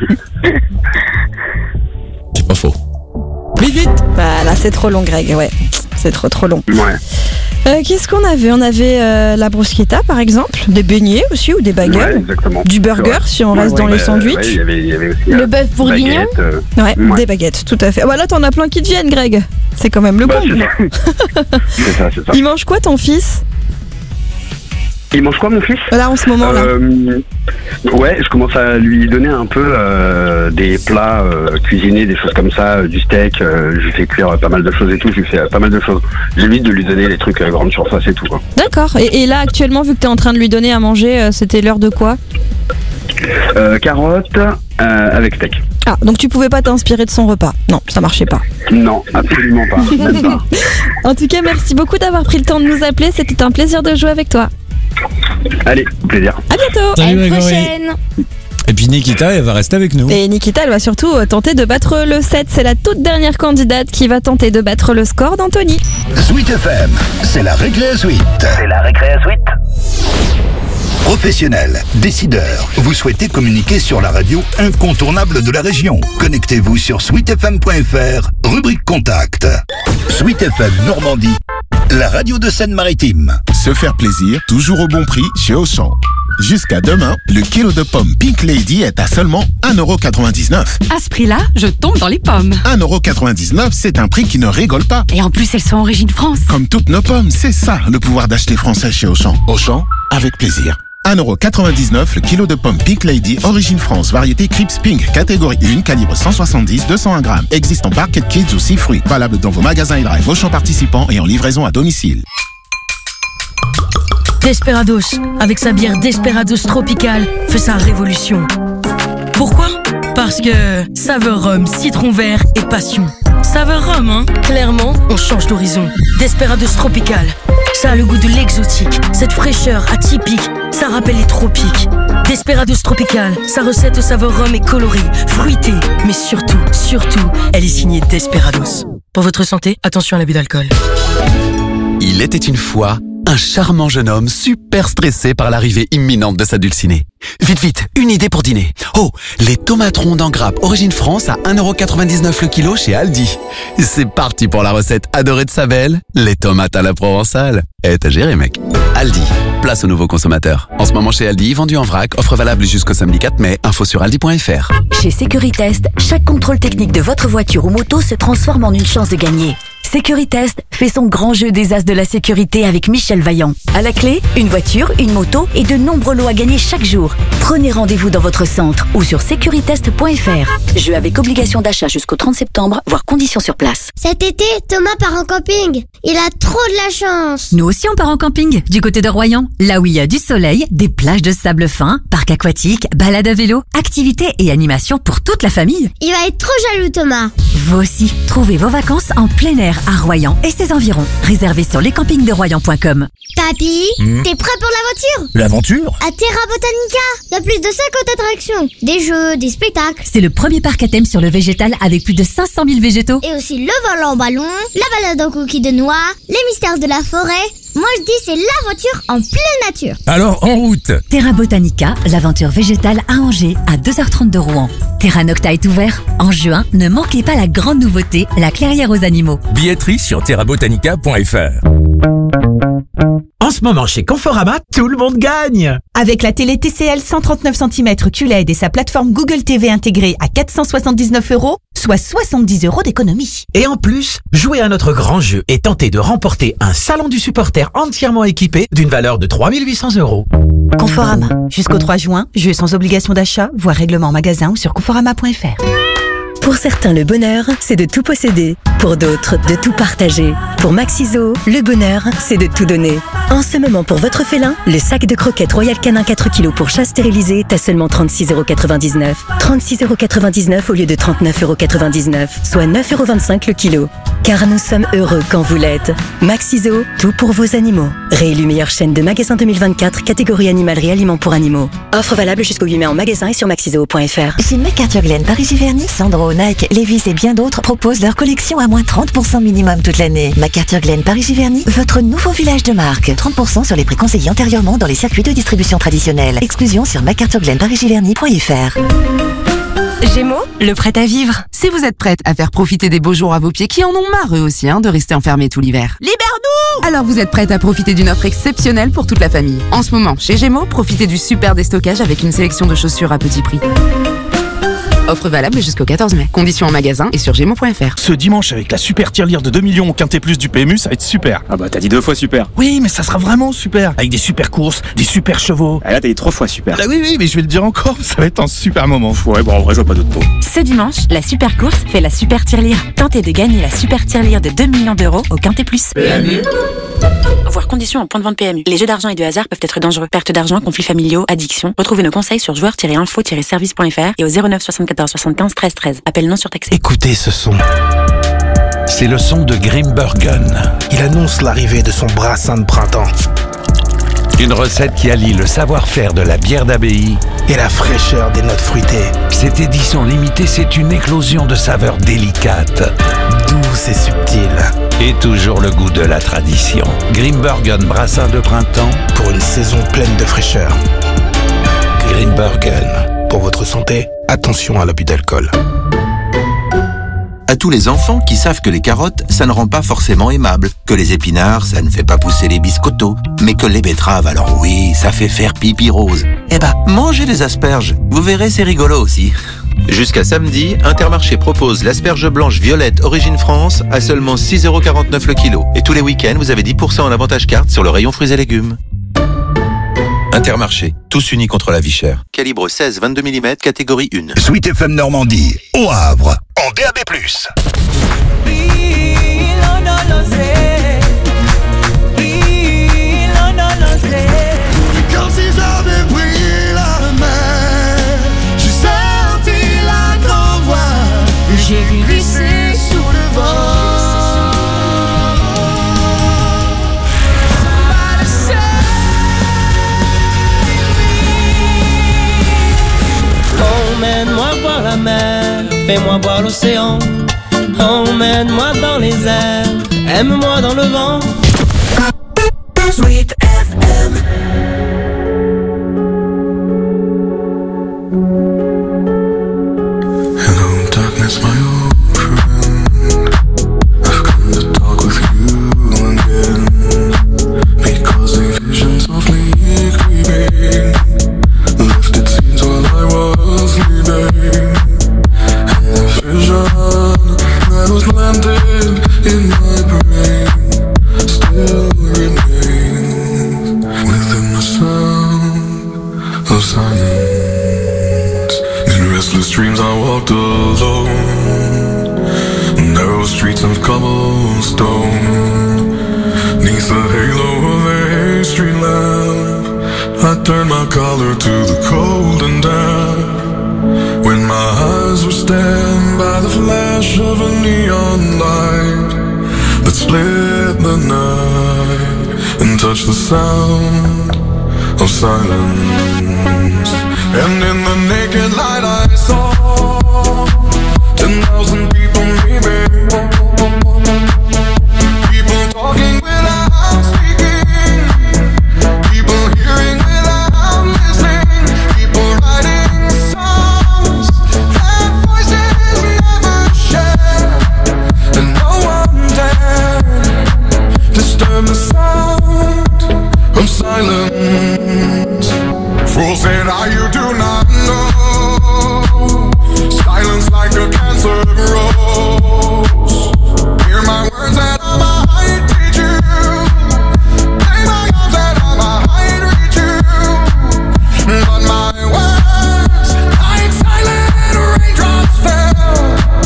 C'est pas faux. Vite. Voilà, c'est trop long, Greg, ouais. C'est trop long. Ouais. Qu'est-ce qu'on avait? On avait la bruschetta par exemple, des beignets aussi ou des bagels, Ouais, exactement. du burger si on reste dans les sandwichs. Ouais, il y avait aussi Le bœuf bourguignon. Ouais, des baguettes, tout à fait. Ah bah là t'en as plein qui te viennent, Greg. C'est quand même le comble. C'est ça. Il mange quoi ton fils? Il mange quoi mon fils? Là en ce moment là. Ouais, je commence à lui donner un peu des plats cuisinés, des choses comme ça, du steak. Je lui fais cuire pas mal de choses et tout. Je lui fais pas mal de choses. J'évite de lui donner des trucs à grande surface et tout quoi. D'accord. Et là actuellement, vu que t'es en train de lui donner à manger, c'était l'heure de quoi? Carottes avec steak. Ah, donc tu pouvais pas t'inspirer de son repas. Non, ça marchait pas. Non, absolument pas. Même pas. En tout cas, merci beaucoup d'avoir pris le temps de nous appeler. C'était un plaisir de jouer avec toi. Allez, plaisir. À bientôt. Salut, à une Grégory. prochaine. Et puis Nikita, elle va rester avec nous. Et Nikita, elle va surtout tenter de battre le 7. C'est la toute dernière candidate qui va tenter de battre le score d'Anthony. Sweet FM, c'est la récré à Sweet. C'est la récré à Sweet. Professionnels, décideurs, vous souhaitez communiquer sur la radio incontournable de la région. Connectez-vous sur sweetfm.fr, rubrique contact. Sweet FM Normandie, la radio de Seine-Maritime. Se faire plaisir, toujours au bon prix chez Auchan. Jusqu'à demain, le kilo de pommes Pink Lady est à seulement 1,99€. À ce prix-là, je tombe dans les pommes. 1,99€, c'est un prix qui ne rigole pas. Et en plus, elles sont origine France. Comme toutes nos pommes, c'est ça le pouvoir d'acheter français chez Auchan. Auchan, avec plaisir. 1,99€ le kilo de pommes Pink Lady, origine France, variété Crips Pink, catégorie 1, calibre 170-201 grammes. Existe en Barquette Kids ou 6 fruits. Valable dans vos magasins et drive Auchan participants et en livraison à domicile. Desperados, avec sa bière Desperados Tropical, fait sa révolution. Pourquoi ? Parce que saveur rhum, citron vert et passion. Saveur rhum, hein ? Clairement, on change d'horizon. Desperados Tropical, ça a le goût de l'exotique. Cette fraîcheur atypique, ça rappelle les tropiques. Desperados Tropical, sa recette au saveur rhum est colorée, fruitée, mais surtout, elle est signée Desperados. Pour votre santé, attention à l'abus d'alcool. Il était une fois un charmant jeune homme super stressé par l'arrivée imminente de sa dulcinée. Vite, une idée pour dîner. Oh, les tomates rondes en grappe origine France à 1,99€ le kilo chez Aldi. C'est parti pour la recette adorée de sa belle, les tomates à la provençale. T'as géré, mec. Aldi, place aux nouveaux consommateurs. En ce moment chez Aldi, vendu en vrac, offre valable jusqu'au samedi 4 mai, info sur aldi.fr. Chez Sécuritest, chaque contrôle technique de votre voiture ou moto se transforme en une chance de gagner. Sécuritest fait son grand jeu des as de la sécurité avec Michel Vaillant. À la clé, une voiture, une moto et de nombreux lots à gagner chaque jour. Prenez rendez-vous dans votre centre ou sur securitest.fr. Jeu avec obligation d'achat jusqu'au 30 septembre, voire conditions sur place. Cet été, Thomas part en camping. Il a trop de la chance. Nous aussi on part en camping, du côté de Royan. Là où il y a du soleil, des plages de sable fin, parc aquatique, balade à vélo, activités et animations pour toute la famille. Il va être trop jaloux, Thomas. Vous aussi, trouvez vos vacances en plein air à Royan et ses environs. Réservez sur lescampingderoyan.com. Papy, t'es prêt pour l'aventure ? L'aventure ? À Terra Botanica, il y a plus de 50 attractions, des jeux, des spectacles. C'est le premier parc à thème sur le végétal avec plus de 500 000 végétaux. Et aussi le vol en ballon, la balade en coquille de noix, les mystères de la forêt. Moi je dis c'est l'aventure en pleine nature. Alors en route. Terra Botanica, l'aventure végétale à Angers, à 2h30 de Rouen. Terra Nocta est ouvert. En juin, ne manquez pas la grande nouveauté, la clairière aux animaux. Billetterie sur terrabotanica.fr. En ce moment, chez Conforama, tout le monde gagne! Avec la télé TCL 139 cm QLED et sa plateforme Google TV intégrée à 479€, soit 70€ d'économie. Et en plus, jouez à notre grand jeu et tentez de remporter un salon du supporter entièrement équipé d'une valeur de 3 800€. Conforama. Jusqu'au 3 juin, jeu sans obligation d'achat, voire règlement en magasin ou sur conforama.fr. Pour certains, le bonheur, c'est de tout posséder. Pour d'autres, de tout partager. Pour Maxiso, le bonheur, c'est de tout donner. En ce moment, pour votre félin, le sac de croquettes Royal Canin 4 kg pour chat stérilisé est à seulement 36,99€. 36,99€ au lieu de 39,99€, soit 9,25€ le kilo. Car nous sommes heureux quand vous l'êtes. Maxiso, tout pour vos animaux. Réélu meilleure chaîne de magasins 2024, catégorie animalerie aliments pour animaux. Offre valable jusqu'au 8 mai en magasin et sur maxiso.fr. Chez McArthurGlen Paris Giverny, Sandro, Nike, Levi's et bien d'autres proposent leur collection à moins 30% minimum toute l'année. McArthurGlen Paris Giverny, votre nouveau village de marque. 30% sur les prix conseillés antérieurement dans les circuits de distribution traditionnels. Exclusion sur McArthurGlenParisGiverny.fr. Gémeaux, le prêt à vivre. Si vous êtes prête à faire profiter des beaux jours à vos pieds qui en ont marre eux aussi de rester enfermés tout l'hiver. Libère-nous! Alors vous êtes prête à profiter d'une offre exceptionnelle pour toute la famille. En ce moment, chez Gémeaux, profitez du super déstockage avec une sélection de chaussures à petit prix. Offre valable jusqu'au 14 mai. Conditions en magasin et sur Gémeaux.fr. Ce dimanche, avec la super tirelire de 2 millions au Quintet Plus du PMU, ça va être super. Ah bah t'as dit 2 fois super. Oui, mais ça sera vraiment super. Avec des super courses, des super chevaux. Ah là t'as dit 3 fois super. Ah oui, mais je vais le dire encore, ça va être un super moment. Ouais, bon en vrai je vois pas d'autre mot. Ce dimanche, la super course fait la super tirelire. Tentez de gagner la super tirelire de 2 millions d'euros au Quintet Plus. PMU. Voir conditions en point de vente PMU. Les jeux d'argent et de hasard peuvent être dangereux. Perte d'argent, conflits familiaux, addiction. Retrouvez nos conseils sur joueurs-info-service.fr et au 09 74 04 75 13 13. Appel non surtaxé. Écoutez ce son. C'est le son de Grimbergen. Il annonce l'arrivée de son brassin de printemps. Une recette qui allie le savoir-faire de la bière d'abbaye et la fraîcheur des notes fruitées. Cette édition limitée, c'est une éclosion de saveurs délicates, douces et subtiles. Et toujours le goût de la tradition. Grimbergen brassin de printemps pour une saison pleine de fraîcheur. Grimbergen. Pour votre santé, attention à l'abus d'alcool. À tous les enfants qui savent que les carottes, ça ne rend pas forcément aimable, que les épinards, ça ne fait pas pousser les biscottos, mais que les betteraves, alors oui, ça fait faire pipi rose. Eh ben, mangez des asperges, vous verrez, c'est rigolo aussi. Jusqu'à samedi, Intermarché propose l'asperge blanche violette Origine France à seulement 6,49€ le kilo. Et tous les week-ends, vous avez 10% en avantage carte sur le rayon fruits et légumes. Intermarché, tous unis contre la vie chère. Calibre 16-22 mm, catégorie 1. Sweet FM Normandie, au Havre, en DAB+. Comme si j'avais pris la main, j'ai senti la grande voix, et j'ai glissé sous le vent. Emmène-moi voir la mer, fais-moi voir l'océan. Emmène-moi dans les airs, aime-moi dans le vent. Sweet FM. Hello darkness, my old friend, I've come to talk with you again, because the visions of me creeping left its scenes while I was sleeping, and the vision that was planted in my brain still remains within the sound of silence. In restless dreams I walked alone, narrow streets of cobblestone, neath the halo of a street lamp, I turned my collar to the cold and damp, when my eyes were stabbed by the flash of a neon light that split the night and touched the sound of silence. And in the naked light I saw 10,000 people maybe, people talking without speaking, people hearing without listening, people writing songs that voices never share, and no one dared disturb the sound of silence. Fools say that you do not know, silence like a cancer grows. Hear my words that I might teach you, lay my arms that I might reach you, but my words like silent raindrops fell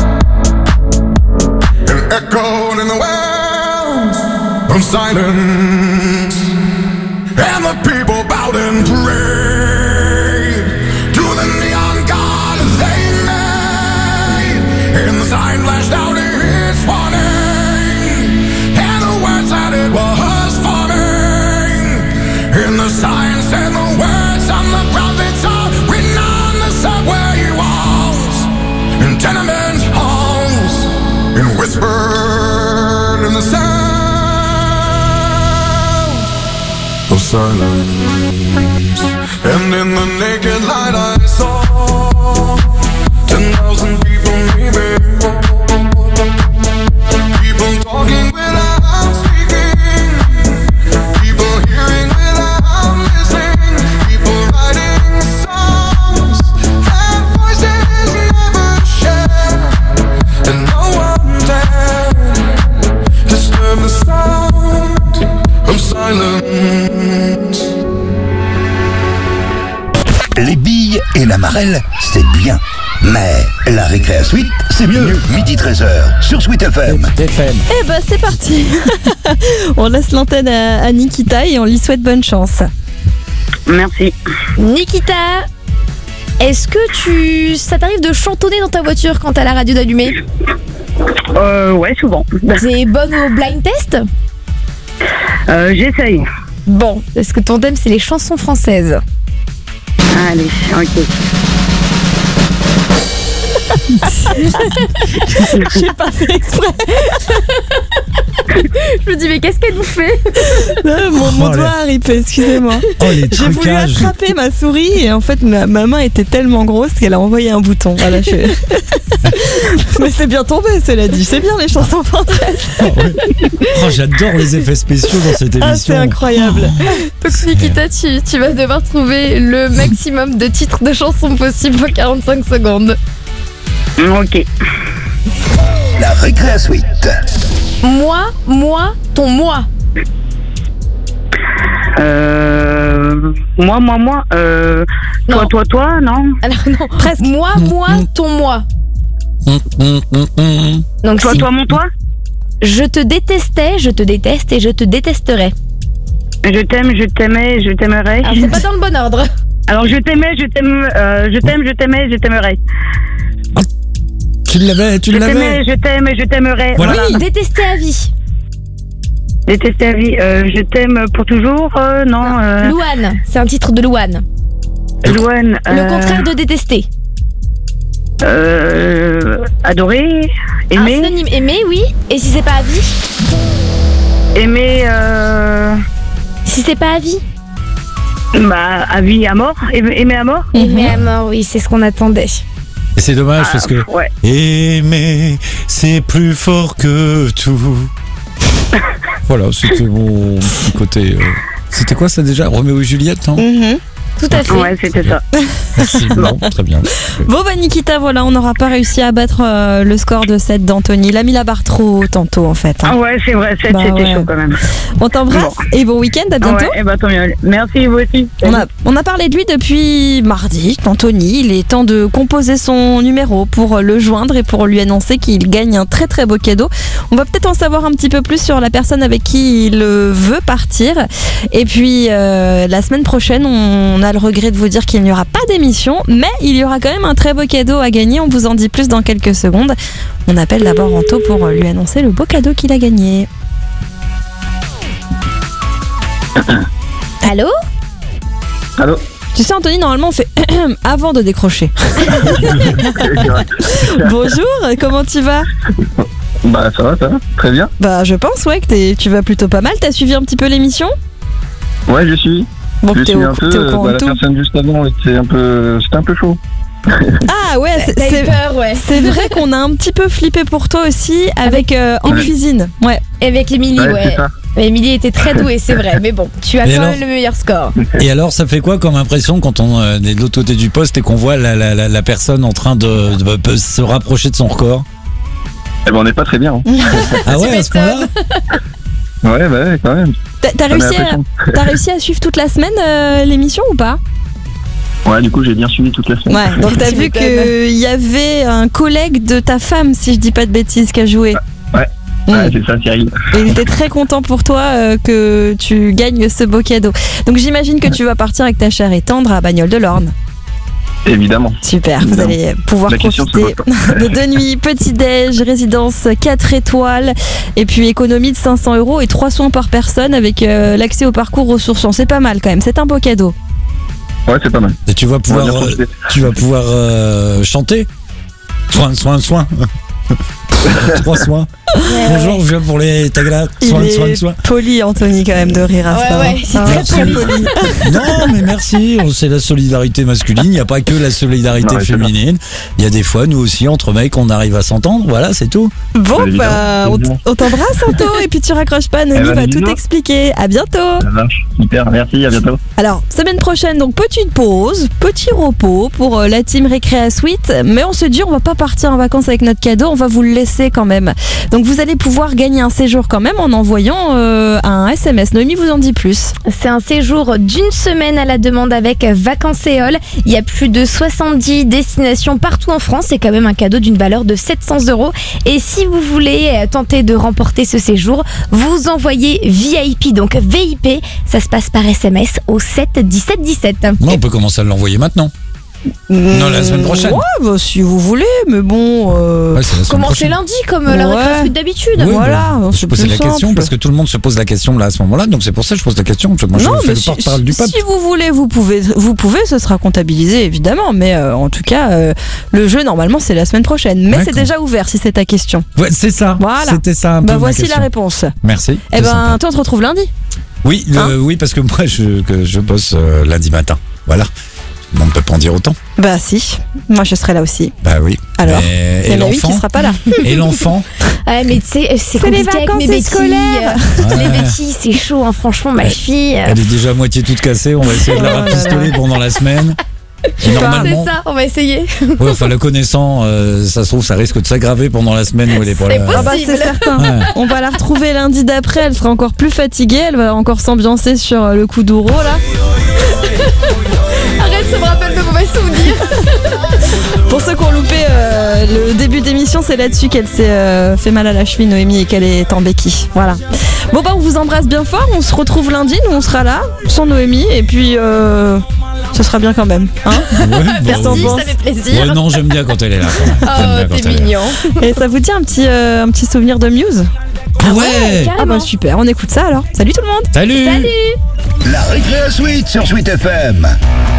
and echoed in the wells of silence, and the people bowed and prayed to the neon god they made, and the sign flashed out its warning, and the words that it was forming, and the sign said the words on the prophets are written on the subway walls, in tenement halls, and whispered in the sound of silence. And in the naked light I saw 10,000 people maybe, people talking without speaking, people hearing without listening, people writing songs that voices never share, and no one dared disturb the sound of silence. Les billes et la marelle, c'est bien. Mais la récré à Sweet, c'est mieux. Midi 13h sur Sweet FM. Eh ben c'est parti. On laisse l'antenne à Nikita et on lui souhaite bonne chance. Merci. Nikita, Est-ce que ça t'arrive de chantonner dans ta voiture quand t'as la radio d'allumée? Ouais, souvent. T'es bonne au blind test? J'essaye. Bon, est-ce que ton thème c'est les chansons françaises? Allez, ok. J'ai pas fait exprès. Je me dis mais qu'est-ce qu'elle nous fait? Mon doigt a ripé, excusez-moi. Oh, les J'ai voulu trucages. attraper ma souris et en fait ma main était tellement grosse qu'elle a envoyé un bouton. Voilà, mais c'est bien tombé, cela dit. C'est bien les chansons françaises. Oh, j'adore les effets spéciaux dans cette émission. Ah, c'est incroyable. Donc Nikita, tu vas devoir trouver le maximum de titres de chansons possibles en 45 secondes. Ok. La récré suite. Moi, ton moi. Moi. Toi, non? Alors non, presque. Moi, ton moi. Donc toi, mon toi? Je te détestais, je te déteste et je te détesterai. Je t'aime, je t'aimais, je t'aimerais. Alors c'est pas dans le bon ordre. Alors je t'aimais, je t'aime, je t'aimais, je t'aimerais. Tu l'avais. Je t'aime et je t'aimerais. Voilà. Oui, détester à vie. Détester à vie. Je t'aime pour toujours, non. Louane, c'est un titre de Louane. Louane. Le contraire de détester. Adorer, aimer. Un synonyme, aimer, oui. Et si c'est pas à vie? Aimer. Si c'est pas à vie? Bah, à vie, à mort. Aimer à mort. Aimer à mort, oui, c'est ce qu'on attendait. Et c'est dommage parce que ouais. aimer, c'est plus fort que tout. Voilà, c'était mon petit côté. C'était quoi ça déjà? Roméo et Juliette, non? Tout à fait. Ouais, c'était ça. Merci, bon, très bien. Bon bah Nikita, voilà, on n'aura pas réussi à battre le score de 7 d'Anthony. Il a mis la barre trop haut tantôt en fait. Ah ouais, c'est vrai, 7 c'était chaud quand même. On t'embrasse et bon week-end, à bientôt. Ouais, et bah tant mieux. Merci, vous aussi. On a parlé de lui depuis mardi, Anthony. Il est temps de composer son numéro pour le joindre et pour lui annoncer qu'il gagne un très très beau cadeau. On va peut-être en savoir un petit peu plus sur la personne avec qui il veut partir. Et puis la semaine prochaine, on a le regret de vous dire qu'il n'y aura pas d'émission, mais il y aura quand même un très beau cadeau à gagner. On vous en dit plus dans quelques secondes. On appelle d'abord Anto pour lui annoncer le beau cadeau qu'il a gagné. Allô? Allô? Tu sais Anthony, normalement on fait avant de décrocher. Bonjour, comment tu vas? Bah ça va, très bien. Bah je pense ouais que tu vas plutôt pas mal. T'as suivi un petit peu l'émission? Ouais, je suis. Bon, je suis un peu. La personne juste avant c'était un peu chaud. Ah ouais, c'est vrai qu'on a un petit peu flippé pour toi aussi avec en cuisine. Ouais. Avec Émilie, ouais. Émilie était très douée, c'est vrai, mais bon, tu as quand même le meilleur score. Et alors, ça fait quoi comme impression quand on est de l'autre côté du poste et qu'on voit la personne en train de se rapprocher de son record? Eh ben, on n'est pas très bien. Ah ouais, à ce point-là? Ouais, bah ouais, quand même. T'as réussi à suivre toute la semaine l'émission ou pas? Ouais, du coup, j'ai bien suivi toute la semaine. Ouais, donc t'as vu qu'il y avait un collègue de ta femme, si je dis pas de bêtises, qui a joué. Ouais. Ouais, c'est ça, Cyril. Et il était très content pour toi que tu gagnes ce beau cadeau. Donc j'imagine que tu vas partir avec ta chère et tendre à Bagnoles de l'Orne. Évidemment. Super, vous allez pouvoir profiter de 2 nuits, petit-déj, résidence 4 étoiles, et puis économie de 500 € et 3 soins par personne avec l'accès au parcours ressourçants. C'est pas mal quand même, c'est un beau cadeau. Ouais, c'est pas mal. Et tu vas pouvoir chanter. Soin. 3 soins. Bonjour, je viens pour les taglas. Soin. Poli, Anthony, quand même, de rire à ça. Ouais, c'est très poli. Non, mais merci. C'est la solidarité masculine. Il n'y a pas que la solidarité féminine. Il y a des fois, nous aussi, entre mecs, on arrive à s'entendre. Voilà, c'est tout. Bon, bah, on t'embrasse, Anto. Et puis tu raccroches pas, Noni va tout expliquer. À bientôt. Ça marche. Super, merci, à bientôt. Alors, semaine prochaine, donc petite pause, petit repos pour la team Récréa Suite. Mais on se dit, on va pas partir en vacances avec notre cadeau. On va vous le laisser quand même. Donc vous allez pouvoir gagner un séjour quand même en envoyant un SMS. Noémie vous en dit plus. C'est un séjour d'une semaine à la demande avec Vacances-Éole. Il y a plus de 70 destinations partout en France. C'est quand même un cadeau d'une valeur de 700 €. Et si vous voulez tenter de remporter ce séjour, vous envoyez VIP, donc VIP. Ça se passe par SMS au 7 17 17. On peut commencer à l'envoyer maintenant. Non, la semaine prochaine. Ouais, bah, si vous voulez, mais bon. Ouais, c'est la semaine Commencez prochaine. lundi comme la récréa suite d'habitude. Oui, Voilà. bah, je posais la question parce que tout le monde se pose la question là à ce moment-là, donc c'est pour ça que je pose la question. Moi, je fais le porte-parole du peuple. Si vous voulez, vous pouvez, ce sera comptabilisé évidemment, mais en tout cas, le jeu normalement c'est la semaine prochaine. Mais c'est déjà ouvert si c'est ta question. Ouais, c'est ça. Voilà. C'était ça un peu. Bah ma voici question. la réponse. Merci. Eh ben, toi on te retrouve lundi. Oui, oui, parce que moi je bosse lundi matin. Voilà. On ne peut pas en dire autant. Bah si, moi je serai là aussi. Bah oui. Alors, et il y en a une l'enfant qui sera pas là. Et l'enfant Ouais, mais tu sais, c'est compliqué les avec vacances mes béquilles. scolaires. Les béquilles, c'est chaud, hein, franchement, ma fille. Elle est déjà à moitié toute cassée. On va essayer de la rapistoler pendant la semaine. Et normalement, C'est ça, on va essayer. ouais, enfin le connaissant, ça se trouve, ça risque de s'aggraver pendant la semaine où elle est pas là. Ah bah c'est certain. Ouais. On va la retrouver lundi d'après, elle sera encore plus fatiguée, elle va encore s'ambiancer sur le coup d'ouro là. Arrête, ça me rappelle de mauvais souvenirs. Pour ceux qui ont loupé le début d'émission, c'est là-dessus qu'elle s'est fait mal à la cheville, Noémie, et qu'elle est en béquille. Voilà. Bon bah on vous embrasse bien fort, on se retrouve lundi, nous on sera là, sans Noémie, et puis ce sera bien quand même. Hein Merci, ça fait plaisir. Ouais, non, j'aime bien quand elle est là. Quand même. J'aime bien quand t'es elle est là. mignon. Et ça vous dit un petit souvenir de Muse? Ah ouais. Ah bah super, on écoute ça alors. Salut tout le monde. Salut. La récréa suite sur Sweet FM.